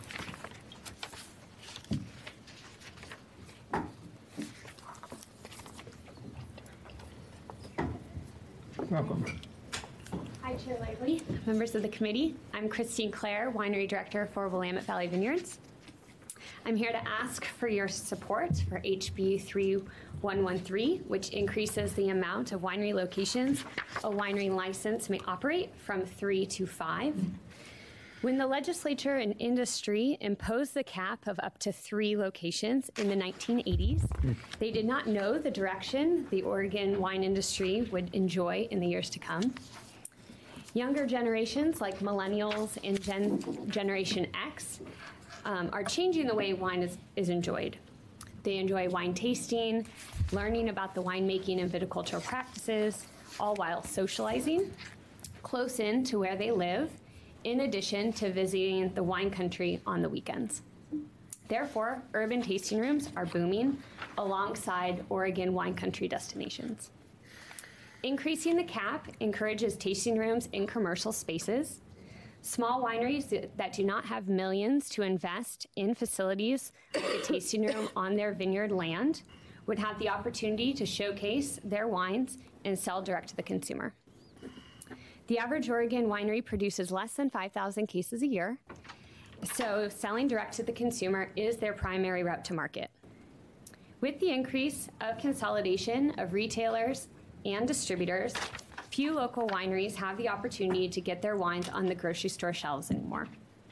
Welcome. Hi, Chair Lively, members of the committee. I'm Christine Clare, Winery Director for Willamette Valley Vineyards. I'm here to ask for your support for HB 3113, which increases the amount of winery locations a winery license may operate from 3 to 5. When the legislature and industry imposed the cap of up to 3 locations in the 1980s, they did not know the direction the Oregon wine industry would enjoy in the years to come. Younger generations like millennials and Generation X are changing the way wine is enjoyed. They enjoy wine tasting, learning about the winemaking and viticultural practices, all while socializing close in to where they live, in addition to visiting the wine country on the weekends. Therefore, urban tasting rooms are booming alongside Oregon wine country destinations. Increasing the cap encourages tasting rooms in commercial spaces. Small wineries that do not have millions to invest in facilities like a tasting room on their vineyard land would have the opportunity to showcase their wines and sell direct to the consumer. The average Oregon winery produces less than 5,000 cases a year, so selling direct to the consumer is their primary route to market. With the increase of consolidation of retailers and distributors, few local wineries have the opportunity to get their wines on the grocery store shelves anymore.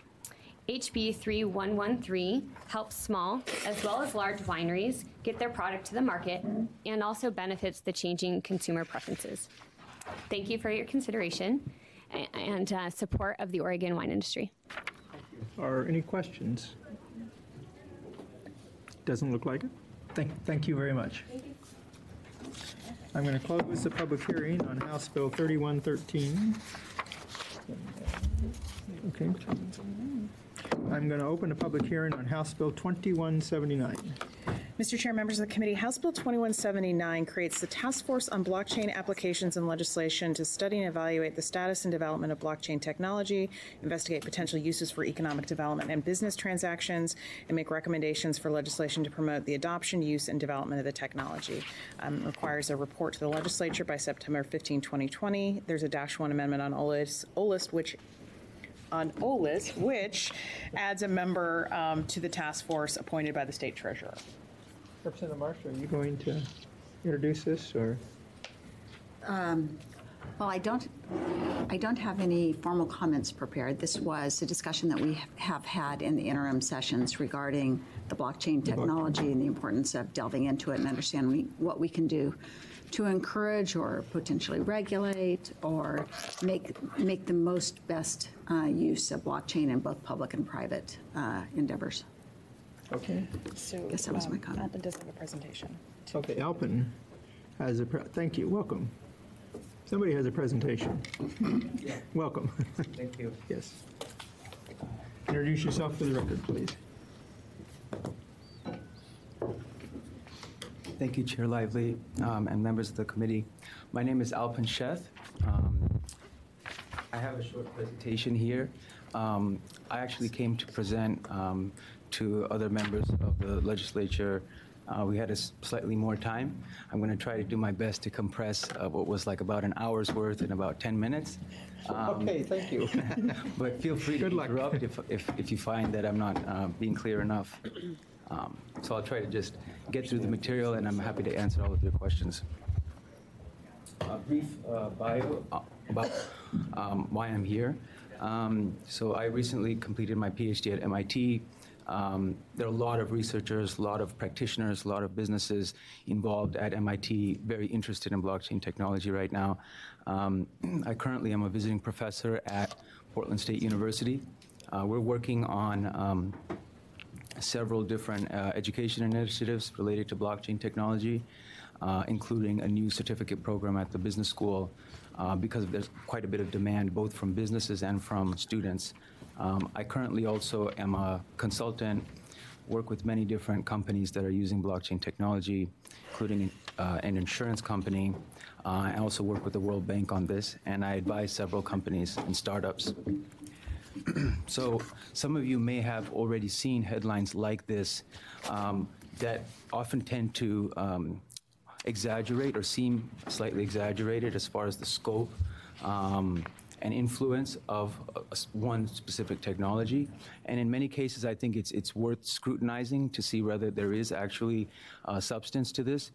HB 3113 helps small as well as large wineries get their product to the market and also benefits the changing consumer preferences. Thank you for your consideration and support of the Oregon wine industry. Are any questions? Doesn't look like it. Thank you very much. Thank you. I'm going to close the public hearing on House Bill 3113. Okay. I'm going to open a public hearing on House Bill 2179. Mr. Chair, members of the committee, House Bill 2179 creates the Task Force on Blockchain Applications and Legislation to study and evaluate the status and development of blockchain technology, investigate potential uses for economic development and business transactions, and make recommendations for legislation to promote the adoption, use, and development of the technology. Requires a report to the legislature by September 15, 2020. There's a -1 amendment on OLIS, which adds a member to the task force appointed by the state treasurer. Representative Marshall, are you going to introduce this, or? Well, I don't have any formal comments prepared. This was a discussion that we have had in the interim sessions regarding the blockchain technology and the importance of delving into it and understanding what we can do to encourage or potentially regulate or make the most best use of blockchain in both public and private endeavors. Okay. So I guess that was my comment. Alpin does have a presentation. Okay, Alpin has a, thank you, welcome. Somebody has a presentation. Welcome. Thank you. Yes. Introduce yourself for the record, please. Thank you, Chair Lively, and members of the committee. My name is Alpin Sheth. I have a short presentation here. I actually came to present to other members of the legislature. We had slightly more time. I'm going to try to do my best to compress what was like about an hour's worth in about 10 minutes. Okay, thank you. But feel free to interrupt if you find that I'm not being clear enough. So I'll try to just get through the material, and I'm happy to answer all of your questions. A brief bio about why I'm here. So I recently completed my PhD at MIT. There are a lot of researchers, a lot of practitioners, a lot of businesses involved at MIT, very interested in blockchain technology right now. I currently am a visiting professor at Portland State University. We're working on several different education initiatives related to blockchain technology. including a new certificate program at the business school, because there's quite a bit of demand both from businesses and from students. I currently also am a consultant, work with many different companies that are using blockchain technology, including an insurance company. I also work with the World Bank on this, and I advise several companies and startups. So some of you may have already seen headlines like this that often tend to exaggerate or seem slightly exaggerated as far as the scope and influence of one specific technology. And in many cases, I think it's worth scrutinizing to see whether there is actually substance to this.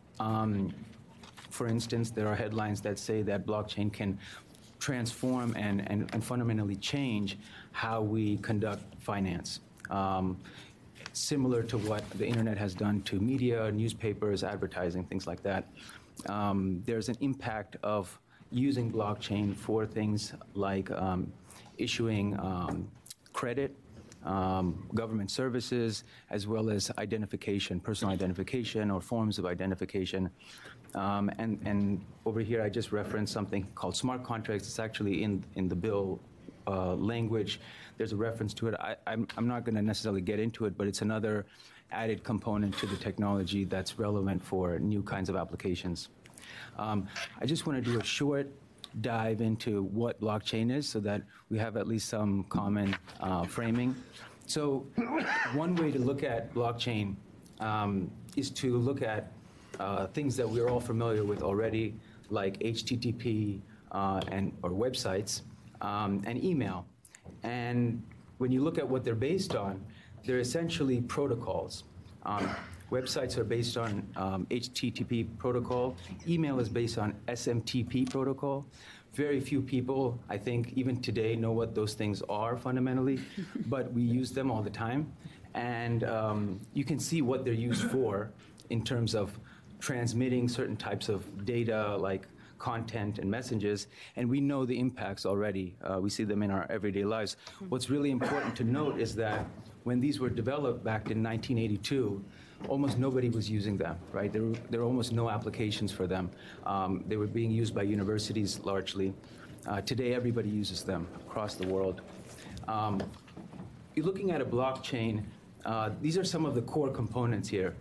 For instance, there are headlines that say that blockchain can transform and fundamentally change how we conduct finance. Similar to what the internet has done to media, newspapers, advertising, things like that. There's an impact of using blockchain for things like issuing credit, government services, as well as identification, personal identification or forms of identification. And over here, I just referenced something called smart contracts. It's actually in the bill language. There's a reference to it. I'm not going to necessarily get into it, but it's another added component to the technology that's relevant for new kinds of applications. I just want to do a short dive into what blockchain is so that we have at least some common framing. So one way to look at blockchain is to look at things that we're all familiar with already, like HTTP or websites and email. And when you look at what they're based on, they're essentially protocols. Websites are based on HTTP protocol. Email is based on SMTP protocol. Very few people, I think, even today know what those things are fundamentally, but we use them all the time. And you can see what they're used for in terms of transmitting certain types of data like content and messages, and we know the impacts already. We see them in our everyday lives. What's really important to note is that when these were developed back in 1982, almost nobody was using them, right? There were almost no applications for them. They were being used by universities largely. Today, everybody uses them across the world. You're looking at a blockchain. These are some of the core components here.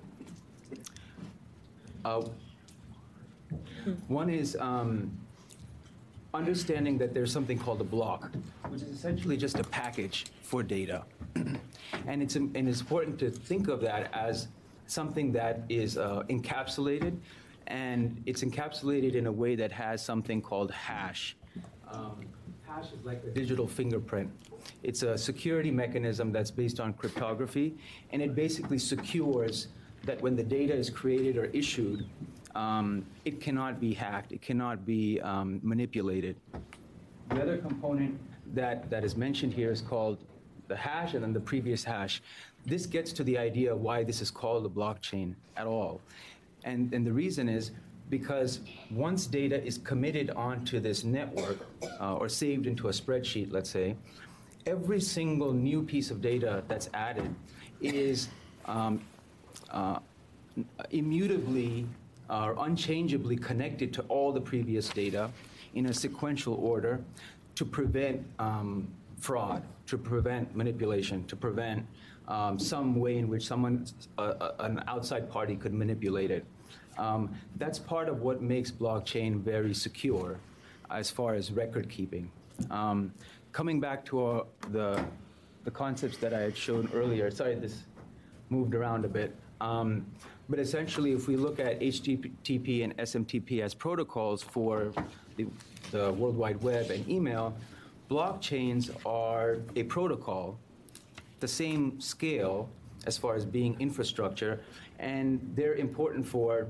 One is understanding that there's something called a block, which is essentially just a package for data. And it's important to think of that as something that is encapsulated, and it's encapsulated in a way that has something called hash. Hash is like a digital fingerprint. It's a security mechanism that's based on cryptography, and it basically secures that when the data is created or issued, it cannot be hacked, it cannot be manipulated. The other component that is mentioned here is called the hash and then the previous hash. This gets to the idea of why this is called a blockchain at all. And the reason is because once data is committed onto this network or saved into a spreadsheet, let's say, every single new piece of data that's added is immutably or unchangeably connected to all the previous data in a sequential order to prevent fraud, to prevent manipulation, to prevent some way in which an outside party could manipulate it. That's part of what makes blockchain very secure as far as record keeping. Coming back to the concepts that I had shown earlier, sorry this moved around a bit, but essentially if we look at HTTP and SMTP as protocols for the World Wide Web and email, blockchains are a protocol, the same scale as far as being infrastructure, and they're important for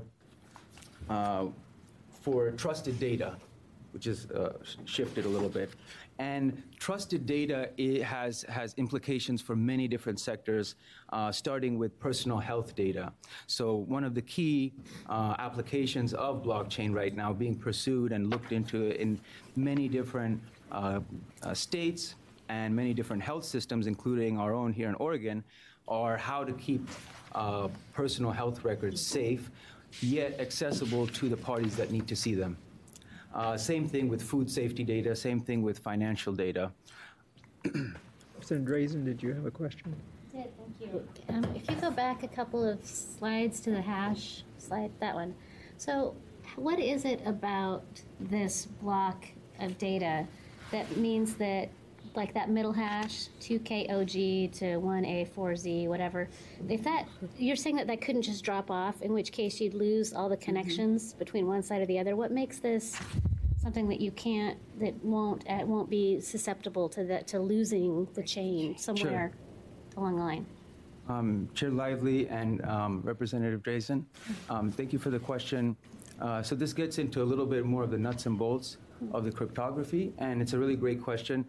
trusted data, which is shifted a little bit. And trusted data has implications for many different sectors, starting with personal health data. So one of the key applications of blockchain right now being pursued and looked into in many different states and many different health systems, including our own here in Oregon, are how to keep personal health records safe yet accessible to the parties that need to see them. Same thing with food safety data, same thing with financial data. Representative Drazen, did you have a question? Thank you. If you go back a couple of slides to the hash slide, that one. So what is it about this block of data that means that, like that middle hash, 2KOG to 1A4Z, whatever, if that, you're saying that that couldn't just drop off, in which case you'd lose all the connections between one side or the other. What makes this something that you can't, that won't be susceptible to losing the chain somewhere along the line? Chair Lively and Representative Drazen, thank you for the question. So this gets into a little bit more of the nuts and bolts of the cryptography, and it's a really great question.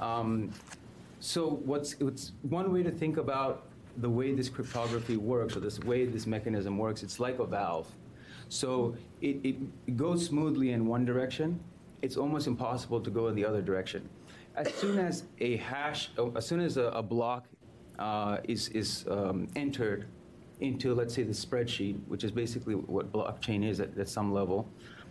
So it's one way to think about the way this cryptography works, or this way this mechanism works. It's like a valve. So it goes smoothly in one direction. It's almost impossible to go in the other direction. As soon as a hash, as soon as a block is entered into, let's say, the spreadsheet, which is basically what blockchain is at some level,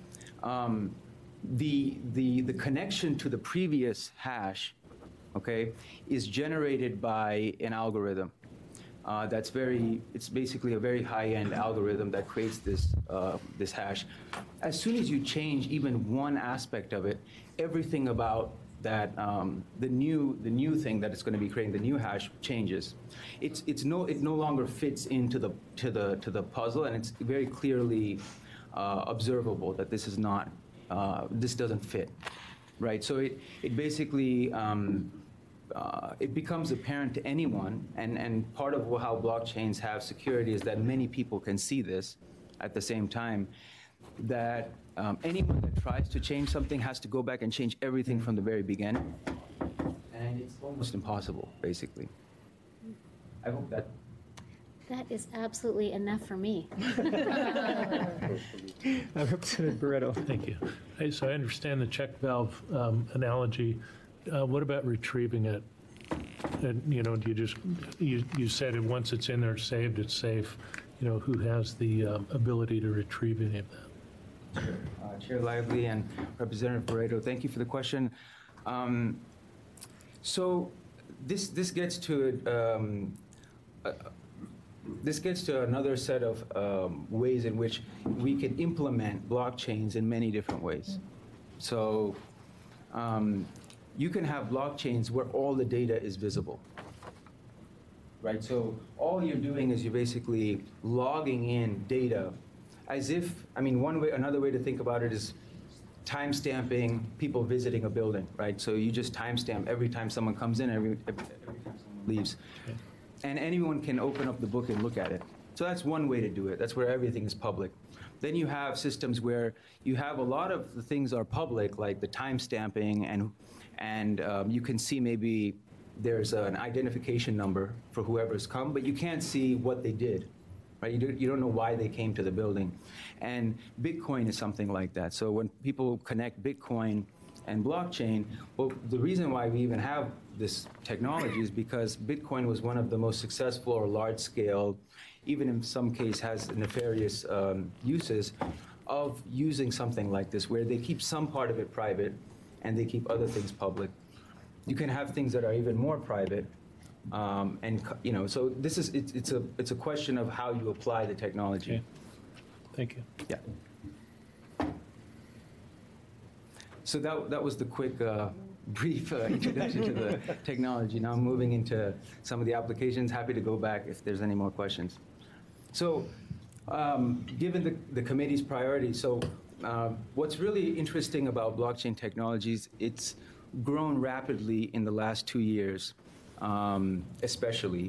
the connection to the previous hash, okay, is generated by an algorithm. It's basically a very high-end algorithm that creates this hash. As soon as you change even one aspect of it, everything about that the new thing that it's going to be creating, the new hash, changes. It no longer fits into the puzzle, and it's very clearly observable that this is not this doesn't fit, right? So it basically it becomes apparent to anyone, and part of how blockchains have security is that many people can see this at the same time, that anyone that tries to change something has to go back and change everything from the very beginning, and it's almost impossible, basically. I hope that... That is absolutely enough for me. Representative Barreto. Thank you. Hey, so I understand the check valve analogy. What about retrieving it? And, do you just, you said it once it's in there saved, it's safe. Who has the ability to retrieve any of that? Chair Lively and Representative Barreto, thank you for the question. So this gets to this gets to another set of ways in which we can implement blockchains in many different ways. So you can have blockchains where all the data is visible, right? So all you're doing is you're basically logging in data as if, another way to think about it is time-stamping people visiting a building, right? So you just timestamp every time someone comes in, every time someone leaves. Okay. And anyone can open up the book and look at it. So that's one way to do it. That's where everything is public. Then you have systems where you have a lot of the things are public, like the timestamping, and you can see maybe there's an identification number for whoever's come, but you can't see what they did. Right? You don't know why they came to the building. And Bitcoin is something like that. So when people connect Bitcoin and blockchain, well, the reason why we even have this technology is because Bitcoin was one of the most successful or large-scale, even in some case has nefarious uses of using something like this, where they keep some part of it private and they keep other things public. You can have things that are even more private. So this is it's a question of how you apply the technology. Okay. Thank you. Yeah. So that was the quick, brief introduction to the technology. Now I'm moving into some of the applications. Happy to go back if there's any more questions. So, given the committee's priorities, what's really interesting about blockchain technologies, it's grown rapidly in the last 2 years. Especially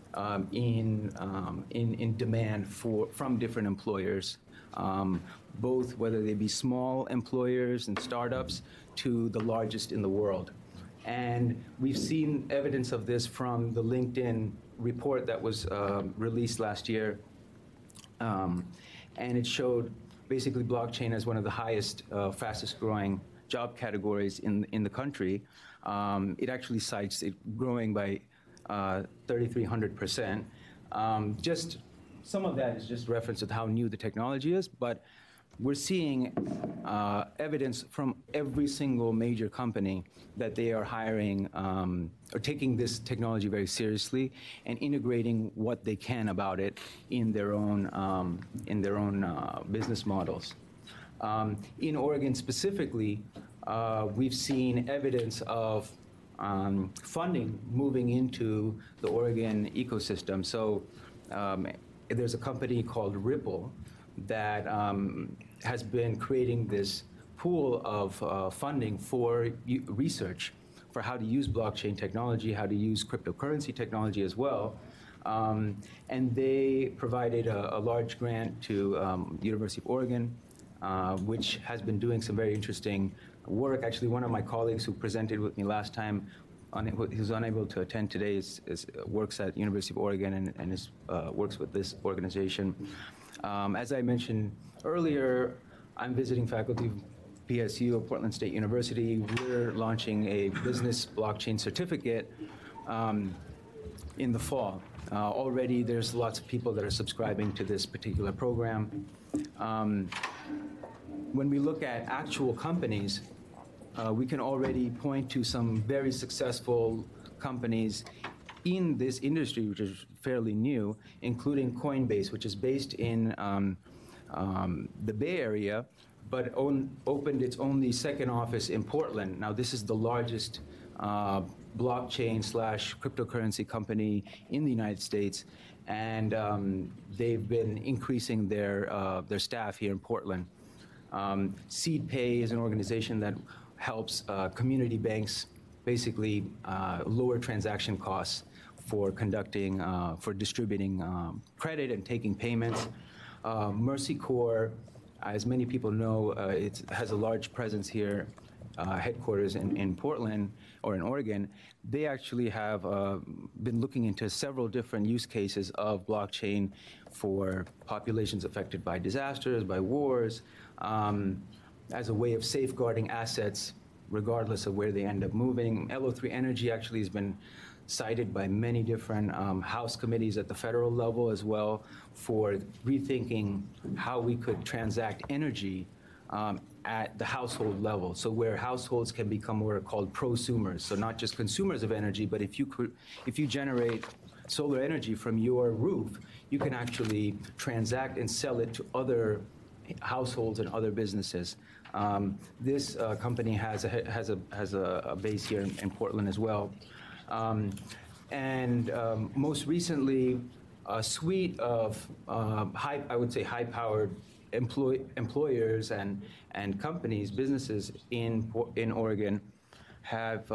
in demand from different employers, both whether they be small employers and startups to the largest in the world. And we've seen evidence of this from the LinkedIn report that was released last year. And it showed basically blockchain as one of the highest, fastest growing job categories in the country. It actually cites it growing by 3,300%. Just some of that is just reference to how new the technology is, but we're seeing evidence from every single major company that they are hiring or taking this technology very seriously and integrating what they can about it in their own business models. In Oregon specifically, we've seen evidence of funding moving into the Oregon ecosystem. So there's a company called Ripple that has been creating this pool of funding for research for how to use blockchain technology, how to use cryptocurrency technology as well. And they provided a large grant to University of Oregon, which has been doing some very interesting work. Actually, one of my colleagues who presented with me last time, who's unable to attend today, works at University of Oregon and works with this organization. As I mentioned earlier, I'm visiting faculty of PSU of Portland State University. We're launching a business blockchain certificate in the fall. Already there's lots of people that are subscribing to this particular program. When we look at actual companies, we can already point to some very successful companies in this industry, which is fairly new, including Coinbase, which is based in the Bay Area, but opened its only second office in Portland. Now, this is the largest blockchain/cryptocurrency company in the United States, and they've been increasing their staff here in Portland. SeedPay is an organization that helps community banks basically lower transaction costs for distributing credit and taking payments. Mercy Corps, as many people know, it has a large presence here, headquarters in Portland or in Oregon. They actually have been looking into several different use cases of blockchain for populations affected by disasters, by wars, as a way of safeguarding assets regardless of where they end up moving. LO3 Energy actually has been cited by many different House committees at the federal level as well for rethinking how we could transact energy at the household level. So where households can become what are called prosumers, so not just consumers of energy, but if you generate solar energy from your roof, you can actually transact and sell it to other households and other businesses. This company has a base here in Portland as well. Most recently, a suite of high-powered employers and companies, businesses in Oregon have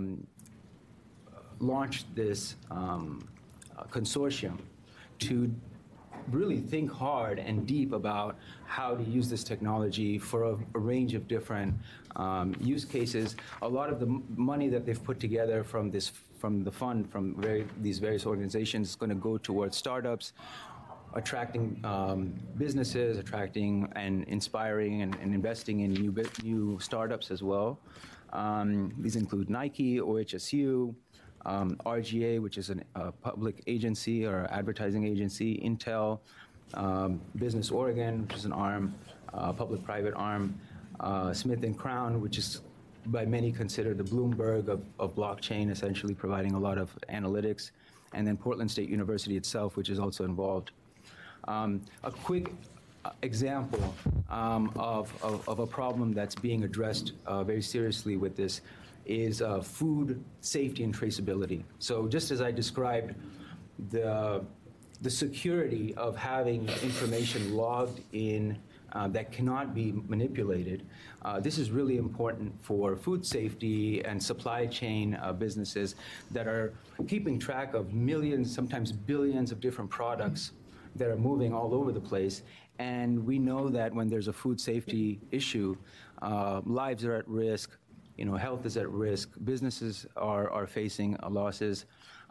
launched this consortium to really think hard and deep about how to use this technology for a range of different use cases. A lot of the money that they've put together from the fund from these various organizations is going to go towards startups, attracting businesses, attracting and inspiring and investing in new startups as well. These include Nike, OHSU, RGA, which is a public agency or advertising agency, Intel, Business Oregon, which is an arm, public-private arm, Smith & Crown, which is by many considered the Bloomberg of blockchain, essentially providing a lot of analytics, and then Portland State University itself, which is also involved. A quick example of a problem that's being addressed very seriously with this is food safety and traceability. So just as I described the security of having information logged in that cannot be manipulated, this is really important for food safety and supply chain businesses that are keeping track of millions, sometimes billions of different products that are moving all over the place. And we know that when there's a food safety issue, lives are at risk, health is at risk, businesses are facing losses.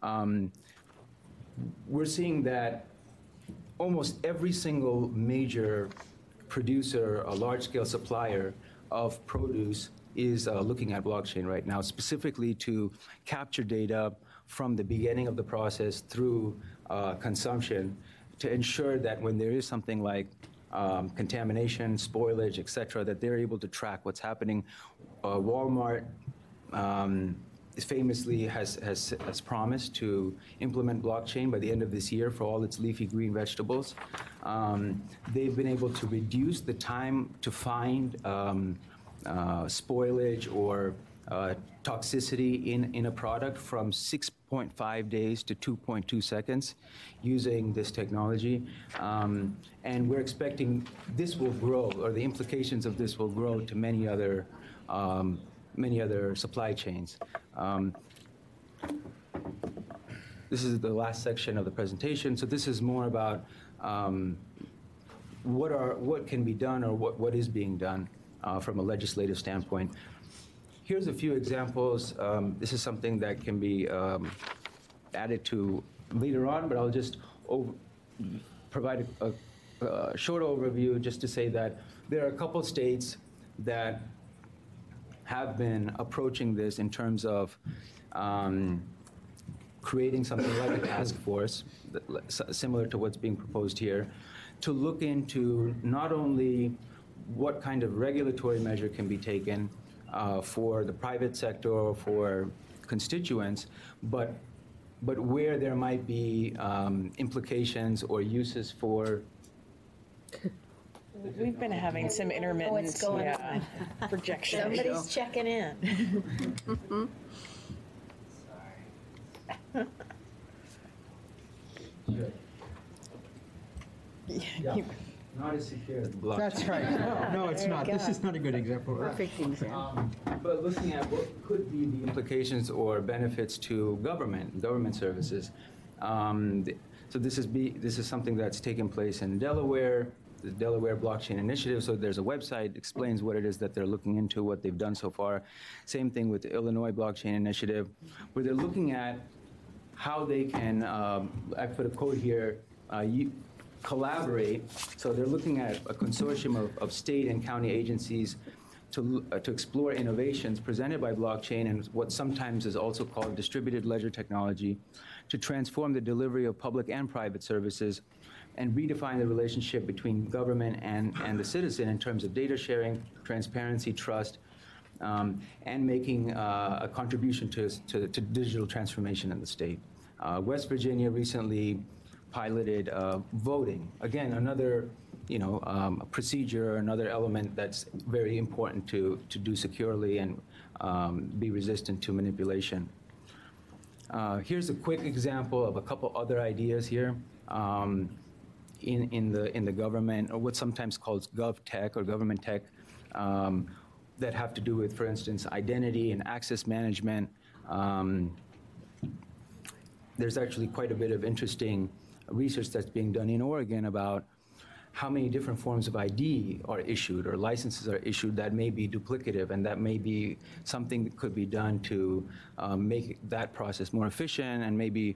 We're seeing that almost every single major producer, a large-scale supplier of produce is looking at blockchain right now, specifically to capture data from the beginning of the process through consumption to ensure that when there is something like contamination, spoilage, et cetera, that they're able to track what's happening. Walmart famously has promised to implement blockchain by the end of this year for all its leafy green vegetables. They've been able to reduce the time to find spoilage or toxicity in a product from 6.5 days to 2.2 seconds using this technology. And we're expecting this will grow, or the implications of this will grow to many other supply chains. This is the last section of the presentation. So this is more about what can be done, or what is being done from a legislative standpoint. Here's a few examples. This is something that can be added to later on, but I'll just provide a short overview just to say that there are a couple states that have been approaching this in terms of creating something like a task force, similar to what's being proposed here, to look into not only what kind of regulatory measure can be taken for the private sector or for constituents, but where there might be implications or uses for. We've been having some intermittent projection. Somebody's checking in. Not as secure as blockchain. That's right. No, it's not. This is not a good example. Perfect example. But looking at what could be the implications or benefits to government services. So this is something that's taken place in Delaware, the Delaware Blockchain Initiative. So there's a website, explains what it is that they're looking into, what they've done so far. Same thing with the Illinois Blockchain Initiative, where they're looking at how they can, I put a code here, collaborate. So they're looking at a consortium of state and county agencies to explore innovations presented by blockchain and what sometimes is also called distributed ledger technology to transform the delivery of public and private services and redefine the relationship between government and the citizen in terms of data sharing, transparency, trust, and making a contribution to digital transformation in the state. West Virginia recently piloted voting. Again, another procedure, another element that's very important to do securely and be resistant to manipulation. Here's a quick example of a couple other ideas here in the government, or what's sometimes called GovTech or government tech, that have to do with, for instance, identity and access management. There's actually quite a bit of interesting research that's being done in Oregon about how many different forms of ID are issued or licenses are issued that may be duplicative, and that may be something that could be done to make that process more efficient, and maybe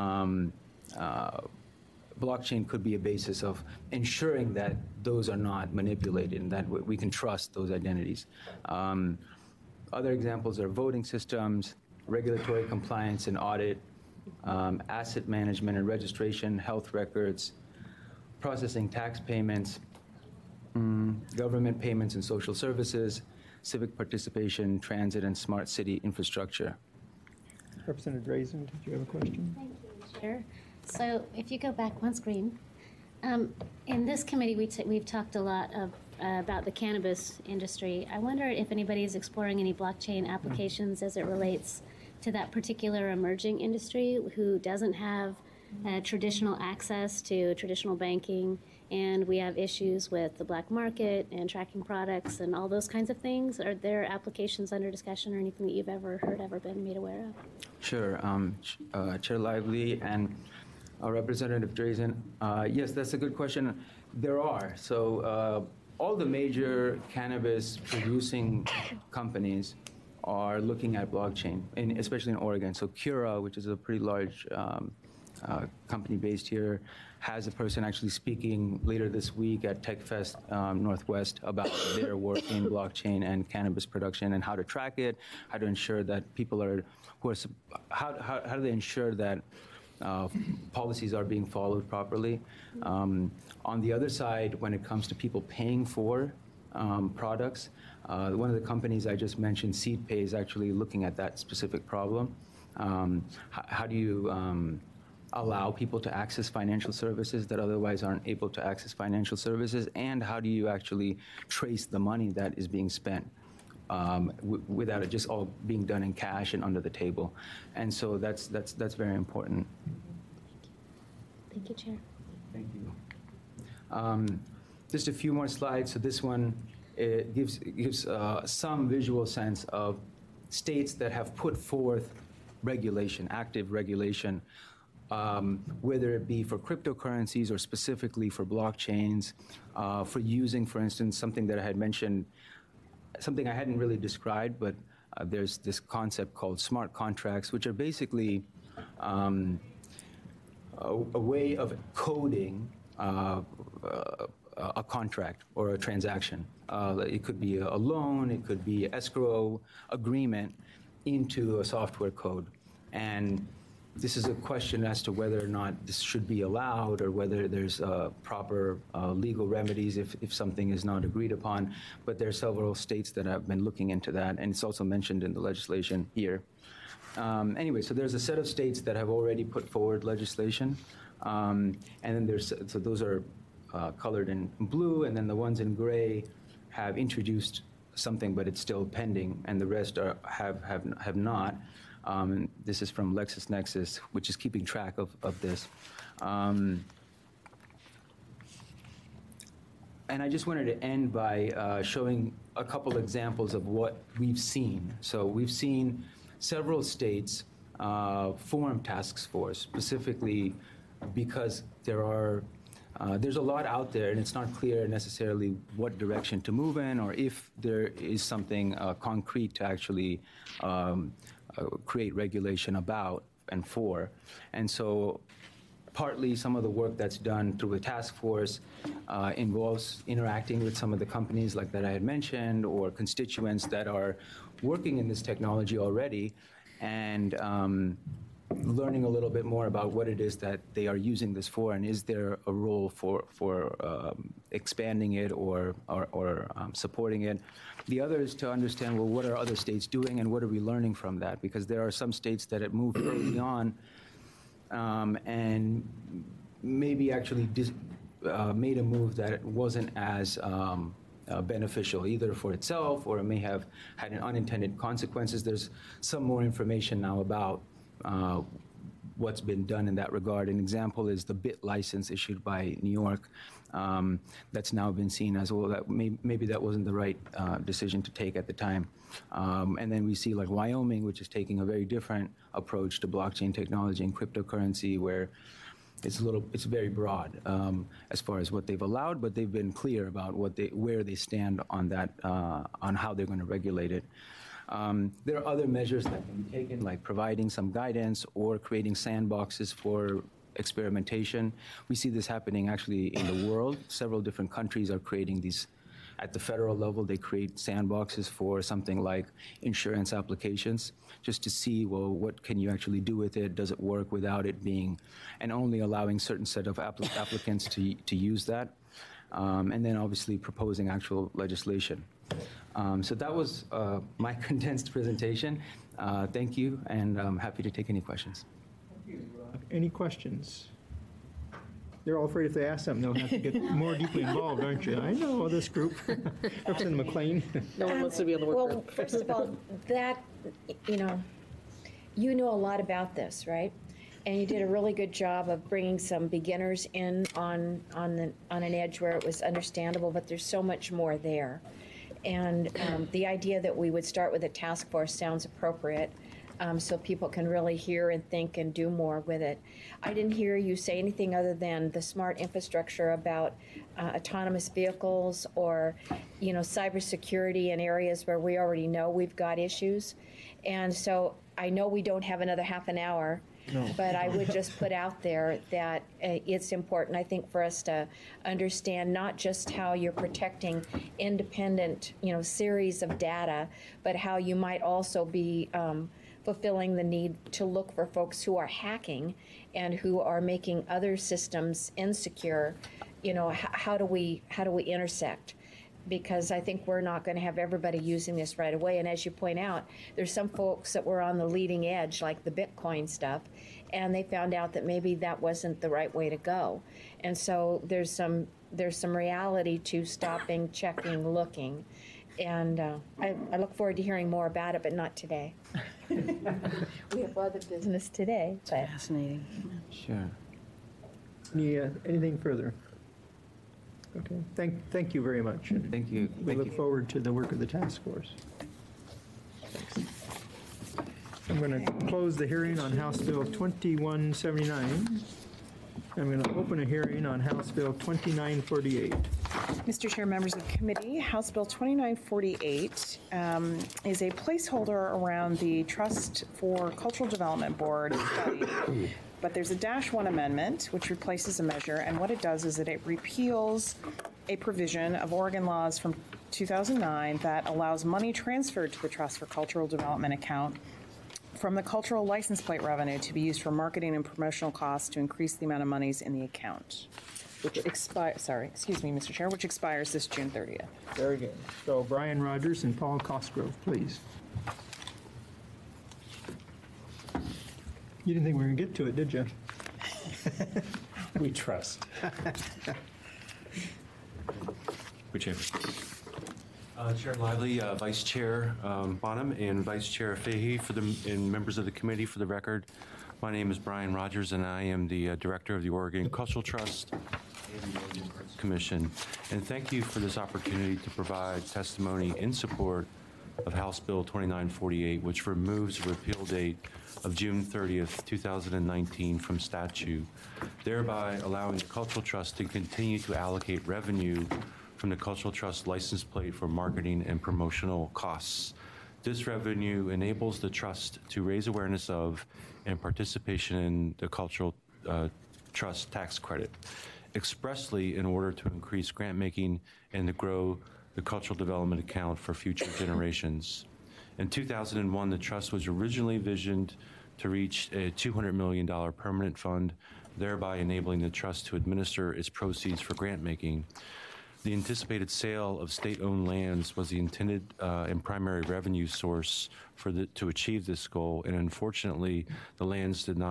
blockchain could be a basis of ensuring that those are not manipulated and that we can trust those identities. Other examples are voting systems, regulatory compliance and audit, asset management and registration, health records, processing tax payments, government payments and social services, civic participation, transit, and smart city infrastructure. Representative Drazen, did you have a question? Thank you, Chair. So if you go back one screen, in this committee we've talked a lot about the cannabis industry. I wonder if anybody is exploring any blockchain applications as it relates to that particular emerging industry who doesn't have traditional access to traditional banking, and we have issues with the black market and tracking products and all those kinds of things. Are there applications under discussion or anything that you've ever heard, ever been made aware of? Sure. Chair Lively and Representative Drazen, yes, that's a good question. There are. So all the major cannabis producing companies are looking at blockchain, especially in Oregon. So Cura, which is a pretty large company based here, has a person actually speaking later this week at TechFest Northwest about their work in blockchain and cannabis production and how to track it, how to ensure that people are, how do they ensure that policies are being followed properly. On the other side, when it comes to people paying for products, one of the companies I just mentioned, SeedPay, is actually looking at that specific problem. How do you allow people to access financial services that otherwise aren't able to access financial services? And how do you actually trace the money that is being spent without it just all being done in cash and under the table? And so that's very important. Thank you, Chair. Thank you. Just a few more slides. So this one gives some visual sense of states that have put forth regulation, active regulation, whether it be for cryptocurrencies or specifically for blockchains, for using, for instance, something that I had mentioned, something I hadn't really described, but there's this concept called smart contracts, which are basically a way of coding a contract or a transaction. It could be a loan, it could be escrow agreement into a software code. And this is a question as to whether or not this should be allowed or whether there's proper legal remedies if something is not agreed upon. But there are several states that have been looking into that, and it's also mentioned in the legislation here. Anyway, so there's a set of states that have already put forward legislation. And then so those are colored in blue, and then the ones in gray have introduced something, but it's still pending, and the rest have not. This is from LexisNexis, which is keeping track of this. And I just wanted to end by showing a couple examples of what we've seen. So we've seen several states form task force, specifically because there's a lot out there, and it's not clear necessarily what direction to move in, or if there is something concrete to actually create regulation about and for. And so partly some of the work that's done through the task force involves interacting with some of the companies like that I had mentioned, or constituents that are working in this technology already, and learning a little bit more about what it is that they are using this for, and is there a role for expanding it or supporting it. The other is to understand, well, what are other states doing, and what are we learning from that? Because there are some states that have moved early on and maybe actually made a move that wasn't as beneficial either for itself, or it may have had an unintended consequences. There's some more information now about what's been done in that regard. An example is the BIT license issued by New York. That's now been seen as, well, that maybe that wasn't the right decision to take at the time. And then we see like Wyoming, which is taking a very different approach to blockchain technology and cryptocurrency, where it's very broad as far as what they've allowed, but they've been clear about where they stand on that, on how they're going to regulate it. There are other measures that can be taken, like providing some guidance or creating sandboxes for experimentation. We see this happening actually in the world. Several different countries are creating these. At the federal level, they create sandboxes for something like insurance applications, just to see, well, what can you actually do with it? Does it work without it being, and only allowing certain set of applicants to use that? And then obviously proposing actual legislation. So that was my condensed presentation. Thank you, and I'm happy to take any questions. Any questions? They're all afraid if they ask something, they'll have to get more deeply involved, aren't you? I know this group. Representative McLean. No one wants to be on the work Well, group. first of all, that, you know a lot about this, right? And you did a really good job of bringing some beginners in on an edge where it was understandable, but there's so much more there. And the idea that we would start with a task force sounds appropriate, so people can really hear and think and do more with it. I didn't hear you say anything other than the smart infrastructure about autonomous vehicles or, cybersecurity in areas where we already know we've got issues. And so I know we don't have another half an hour. No. But I would just put out there that it's important, I think, for us to understand not just how you're protecting independent, series of data, but how you might also be fulfilling the need to look for folks who are hacking and who are making other systems insecure. You know, how do we intersect? Because I think we're not going to have everybody using this right away. And as you point out, there's some folks that were on the leading edge, like the Bitcoin stuff, and they found out that maybe that wasn't the right way to go. And so there's some reality to stopping, checking, looking. And I look forward to hearing more about it, but not today. We have other business today. But. Fascinating. Sure. Anything further? Okay. Thank you very much. Thank you. We look forward to the work of the task force. Thanks. I'm going to close the hearing on House Bill 2179. I'm going to open a hearing on House Bill 2948. Mr. Chair, members of the committee, House Bill 2948 is a placeholder around the Trust for Cultural Development Board study. But there's a -1 amendment, which replaces a measure, and what it does is that it repeals a provision of Oregon laws from 2009 that allows money transferred to the Trust for Cultural Development account from the cultural license plate revenue to be used for marketing and promotional costs to increase the amount of monies in the account, which expires, Mr. Chair, which expires this June 30th. Very good. So Brian Rogers and Paul Cosgrove, please. You didn't think we were going to get to it, did you? We trust. Whichever. Chair Lively, Vice Chair Bonham, and Vice Chair Fahey and members of the committee. For the record, my name is Brian Rogers, and I am the Director of the Oregon Cultural Trust and the Oregon Arts Commission. And thank you for this opportunity to provide testimony in support of House Bill 2948, which removes the repeal date of June 30th, 2019 from statute, thereby allowing the Cultural Trust to continue to allocate revenue from the Cultural Trust license plate for marketing and promotional costs. This revenue enables the Trust to raise awareness of and participation in the Cultural Trust tax credit, expressly in order to increase grant making and to grow the cultural development account for future generations. In 2001, the Trust was originally visioned to reach a $200 million permanent fund, thereby enabling the Trust to administer its proceeds for grant making. The anticipated sale of state-owned lands was the intended and primary revenue source to achieve this goal, and unfortunately, the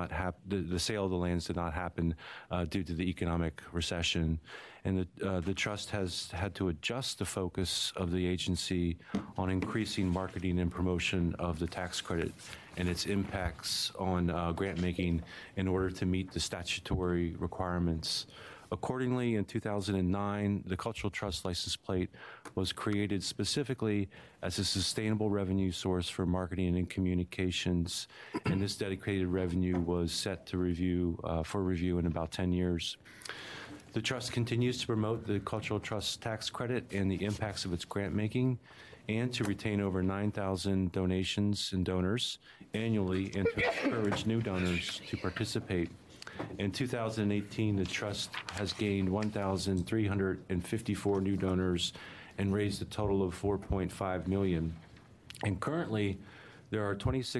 sale of the lands did not happen due to the economic recession. And the Trust has had to adjust the focus of the agency on increasing marketing and promotion of the tax credit and its impacts on grant making in order to meet the statutory requirements. Accordingly, in 2009, the Cultural Trust license plate was created specifically as a sustainable revenue source for marketing and communications, and this dedicated revenue was set to for review in about 10 years. The Trust continues to promote the Cultural Trust tax credit and the impacts of its grant making, and to retain over 9,000 donations and donors annually, and to encourage new donors to participate. In 2018, the Trust has gained 1,354 new donors and raised a total of $4.5 million. And currently, there are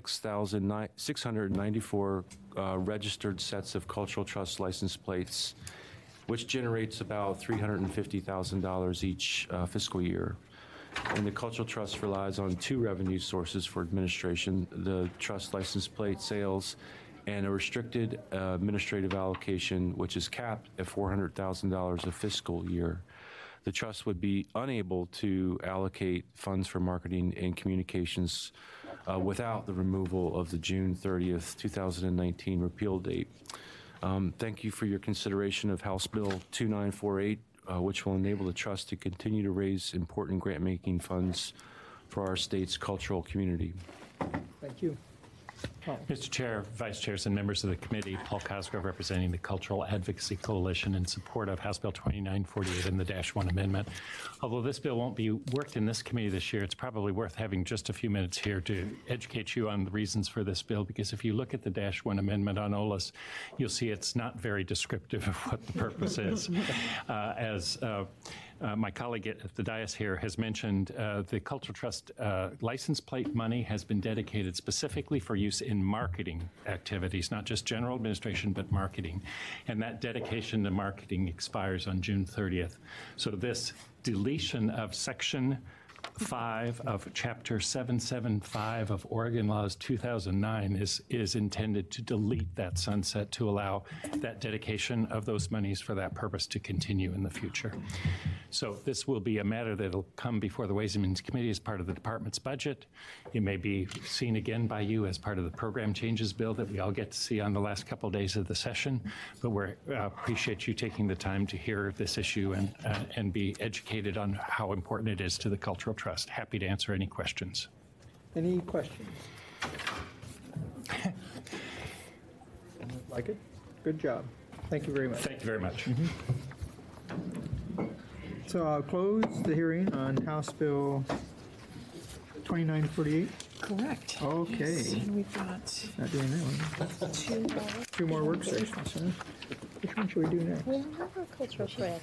26,694 registered sets of Cultural Trust license plates, which generates about $350,000 each fiscal year. And the Cultural Trust relies on two revenue sources for administration: the Trust license plate sales and a restricted administrative allocation, which is capped at $400,000 a fiscal year. The Trust would be unable to allocate funds for marketing and communications without the removal of the June 30th, 2019 repeal date. Thank you for your consideration of House Bill 2948, which will enable the Trust to continue to raise important grant-making funds for our state's cultural community. Thank you. Mr. Chair, Vice Chairs, and members of the committee, Paul Cosgrove representing the Cultural Advocacy Coalition in support of House Bill 2948 and the -1 amendment. Although this bill won't be worked in this committee this year, it's probably worth having just a few minutes here to educate you on the reasons for this bill, because if you look at the -1 amendment on OLAS, you'll see it's not very descriptive of what the purpose is. As my colleague at the dais here has mentioned the Cultural Trust license plate money has been dedicated specifically for use in marketing activities, not just general administration, but marketing. And that dedication to marketing expires on June 30th. So this deletion of Section 5 of Chapter 775 of Oregon Laws 2009 is intended to delete that sunset to allow that dedication of those monies for that purpose to continue in the future. So this will be a matter that will come before the Ways and Means Committee as part of the department's budget. It may be seen again by you as part of the program changes bill that we all get to see on the last couple of days of the session, but we appreciate you taking the time to hear this issue and be educated on how important it is to the Cultural Trust. Happy to answer any questions. Any questions? Like it? Good job. Thank you very much. Thank you very much. So I'll close the hearing on House Bill 2948. Correct. Okay. Yes, and we've got Not doing that one. Two more work sessions, huh? Which one should we do next? We have a cultural press.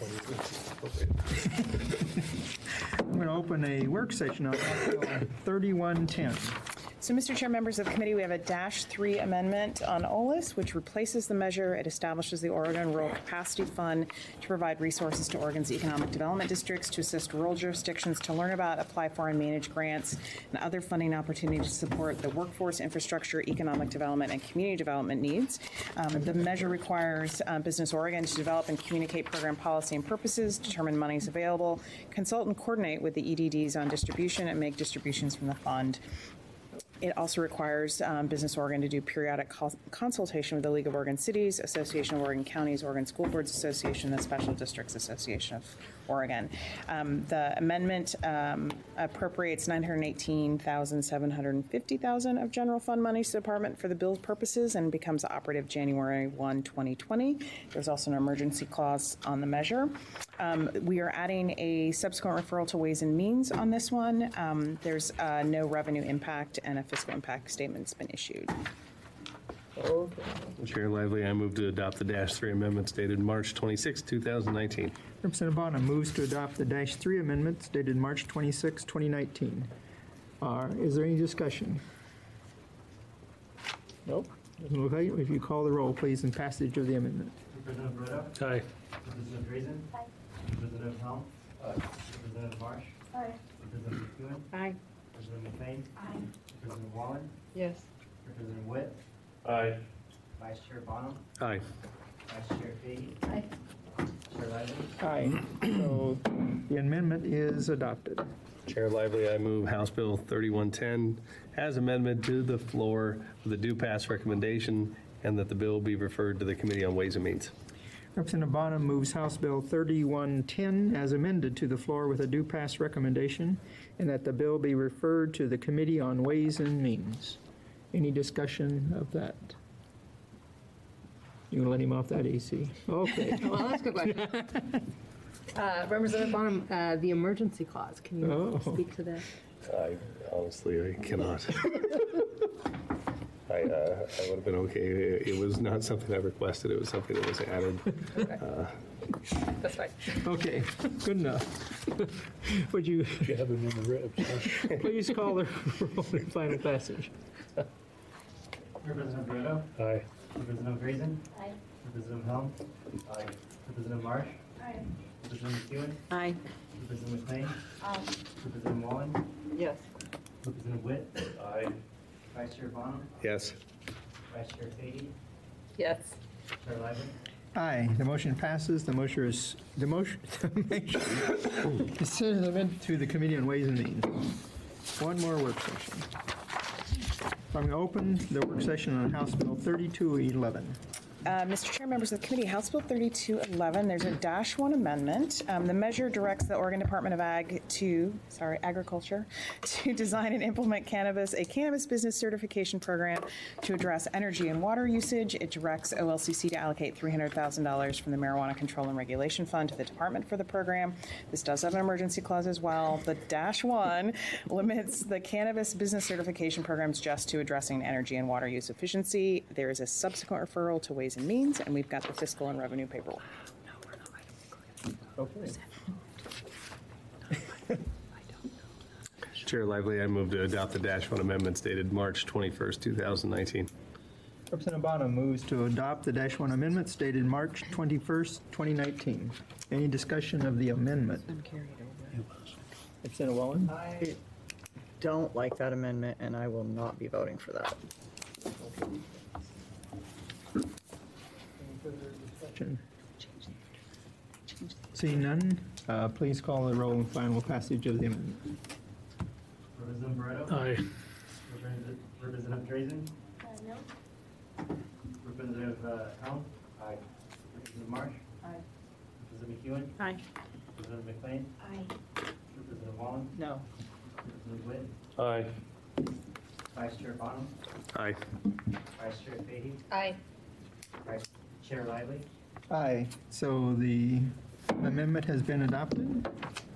I'm going to open a work session on House Bill 3110. So, Mr. Chair, members of the committee, we have a -3 amendment on OLIS, which replaces the measure. It establishes the Oregon Rural Capacity Fund to provide resources to Oregon's economic development districts to assist rural jurisdictions to learn about, apply for, and manage grants and other funding opportunities to support the workforce, infrastructure, economic development, and community development needs. The measure requires Business Oregon to develop and communicate program policy and purposes, determine monies available, consult and coordinate with the EDDs on distribution, and make distributions from the fund. It also requires Business Oregon to do periodic consultation with the League of Oregon Cities, Association of Oregon Counties, Oregon School Boards Association, the Special Districts Association of Oregon. The amendment appropriates $918,750,000 of general fund money to the department for the bill's purposes and becomes operative January 1, 2020. There's also an emergency clause on the measure. We are adding a subsequent referral to Ways and Means on this one. There's no revenue impact and a fiscal impact statement's been issued. Chair Lively, I move to adopt the -3 amendments dated March 26, 2019. Representative Bonham moves to adopt the -3 amendments dated March 26, 2019. Is there any discussion? Nope. Doesn't look like it. If you call the roll, please, in passage of the amendment. Representative Brito? Aye. Representative Drazen? Aye. Representative Helm? Aye. Representative Marsh? Aye. Representative McEwen? Aye. Representative McLean? Aye. Representative Wallen? Yes. Representative Witt? Aye. Vice Chair Bonham? Aye. Vice Chair Fahey? Aye. Chair Lively? Aye. So the amendment is adopted. Chair Lively, I move House Bill 3110 as amendment to the floor with a due pass recommendation and that the bill be referred to the Committee on Ways and Means. Representative Bonham moves House Bill 3110 as amended to the floor with a due pass recommendation and that the bill be referred to the Committee on Ways and Means. Any discussion of that? You gonna let him off that AC? Okay. Well, that's a good question. Representative Bonham, the emergency clause, can you speak to that? I honestly cannot. I would have been okay. It was not something I requested. It was something that was added. That's fine. Okay, good enough. Would you Jab him in the ribs. please call the roll in final passage? Representative Brito? Aye. Representative Drazen? Aye. Representative Helm? Aye. Representative Marsh? Aye. Representative McEwen? Aye. Representative McLean? Aye. Representative Wallen? Yes. Representative Witt? Aye. Vice Chair Bonham? Yes. Vice Chair Fahey? Yes. Chair Lively? Aye, the motion passes. The motion is sent to the Committee on Ways and Means. One more work session. I'm going to open the work session on House Bill 3211. Mr. Chair, members of the committee, House Bill 3211, there's a -1 amendment. The measure directs the Oregon Department of Agriculture to design and implement a cannabis business certification program to address energy and water usage. It directs OLCC to allocate $300,000 from the Marijuana Control and Regulation Fund to the department for the program. This does have an emergency clause as well. The -1 limits the cannabis business certification programs just to addressing energy and water use efficiency. There is a subsequent referral to Ways and Means, and we've got the fiscal and revenue paperwork. Okay. Chair Lively, I move to adopt the Dash 1 amendments dated March 21st, 2019. Representative Bonham moves to adopt the Dash 1 amendments dated March 21st, 2019. Any discussion of the amendment? Representative Wallen? I don't like that amendment, and I will not be voting for that. Discussion? Seeing none, please call the roll and final passage of the amendment. Representative Barretto? Aye. Representative Drazen? No. Representative Helm? Aye. Representative Marsh? Aye. Representative McEwen? Aye. Representative McLean? Aye. Representative Wallen? No. Representative Witt? Aye. Vice Chair Bonham? Aye. Vice Chair Fahey? Aye. Vice Chair Lively? Aye. So the amendment has been adopted.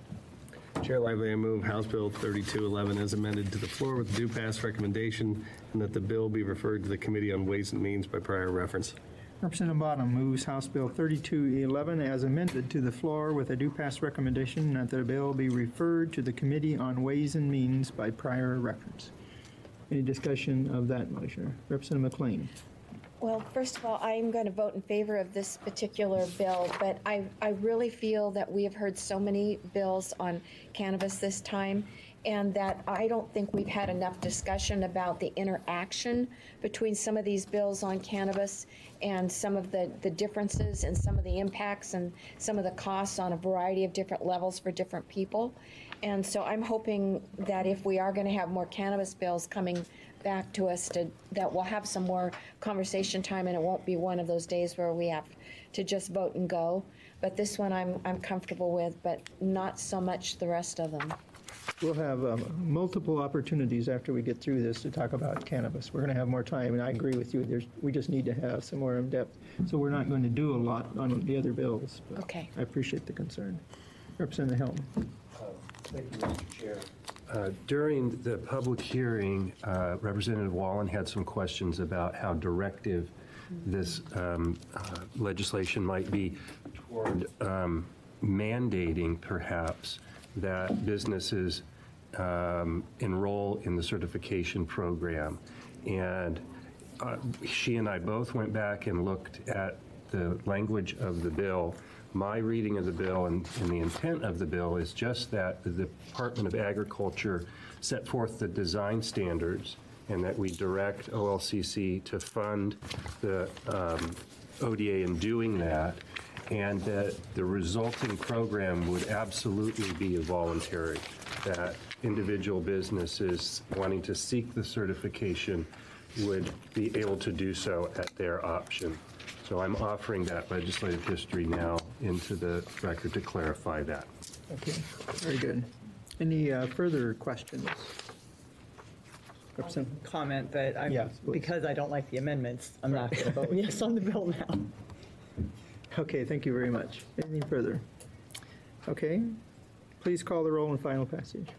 Chair Lively, I move House Bill 3211 as amended to the floor with due pass recommendation, and that the bill be referred to the Committee on Ways and Means by prior reference. Representative Bonham moves House Bill 3211 as amended to the floor with a due pass recommendation that the bill be referred to the Committee on Ways and Means by prior reference. Any discussion of that motion? Representative McLean. Well, first of all, I'm going to vote in favor of this particular bill, but I really feel that we have heard so many bills on cannabis this time, and that I don't think we've had enough discussion about the interaction between some of these bills on cannabis and some of the differences and some of the impacts and some of the costs on a variety of different levels for different people. And so I'm hoping that if we are going to have more cannabis bills coming back to us, that we'll have some more conversation time, and it won't be one of those days where we have to just vote and go. But this one I'm comfortable with, but not so much the rest of them. We'll have multiple opportunities after we get through this to talk about cannabis. We're going to have more time, and I agree with you. We just need to have some more in-depth. So we're not going to do a lot on the other bills. But okay. I appreciate the concern. Representative Helm. Thank you, Mr. Chair. During the public hearing, Representative Wallen had some questions about how directive this legislation might be toward mandating, perhaps, that businesses enroll in the certification program. And she and I both went back and looked at the language of the bill. My reading of the bill and the intent of the bill is just that the Department of Agriculture set forth the design standards, and that we direct OLCC to fund the ODA in doing that, and that the resulting program would absolutely be voluntary, that individual businesses wanting to seek the certification would be able to do so at their option. So I'm offering that legislative history now into the record to clarify that. Okay, very good. Any further questions? Comment that Yes, because I don't like the amendments, I'm not going to vote yes on the bill now. Okay, thank you very much. Anything further? Okay, please call the roll and final passage.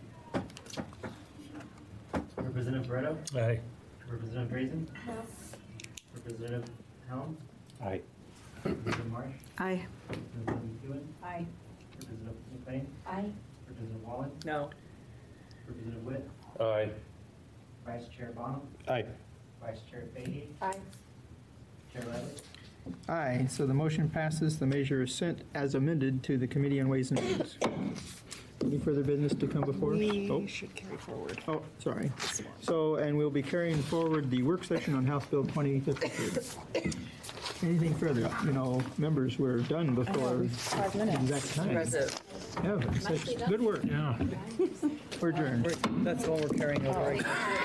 Representative Barretto? Aye. Representative Drazen? Representative Helm? Aye. Representative Marsh? Aye. Representative McEwen? Aye. Representative McLean? Aye. Representative Wallen? No. Representative Witt? Aye. Vice Chair Bonham? Aye. Vice Chair Fahey? Aye. Chair Lively? Aye, so the motion passes. The measure is sent as amended to the Committee on Ways and Means. Any further business to come before? We should carry forward. Oh, sorry. So, and we'll be carrying forward the work session on House Bill 2053. Anything further? You know, members, we're done before 5 minutes. exact time. Impressive. Yeah, good work. Yeah. We're adjourned. That's the one we're carrying over.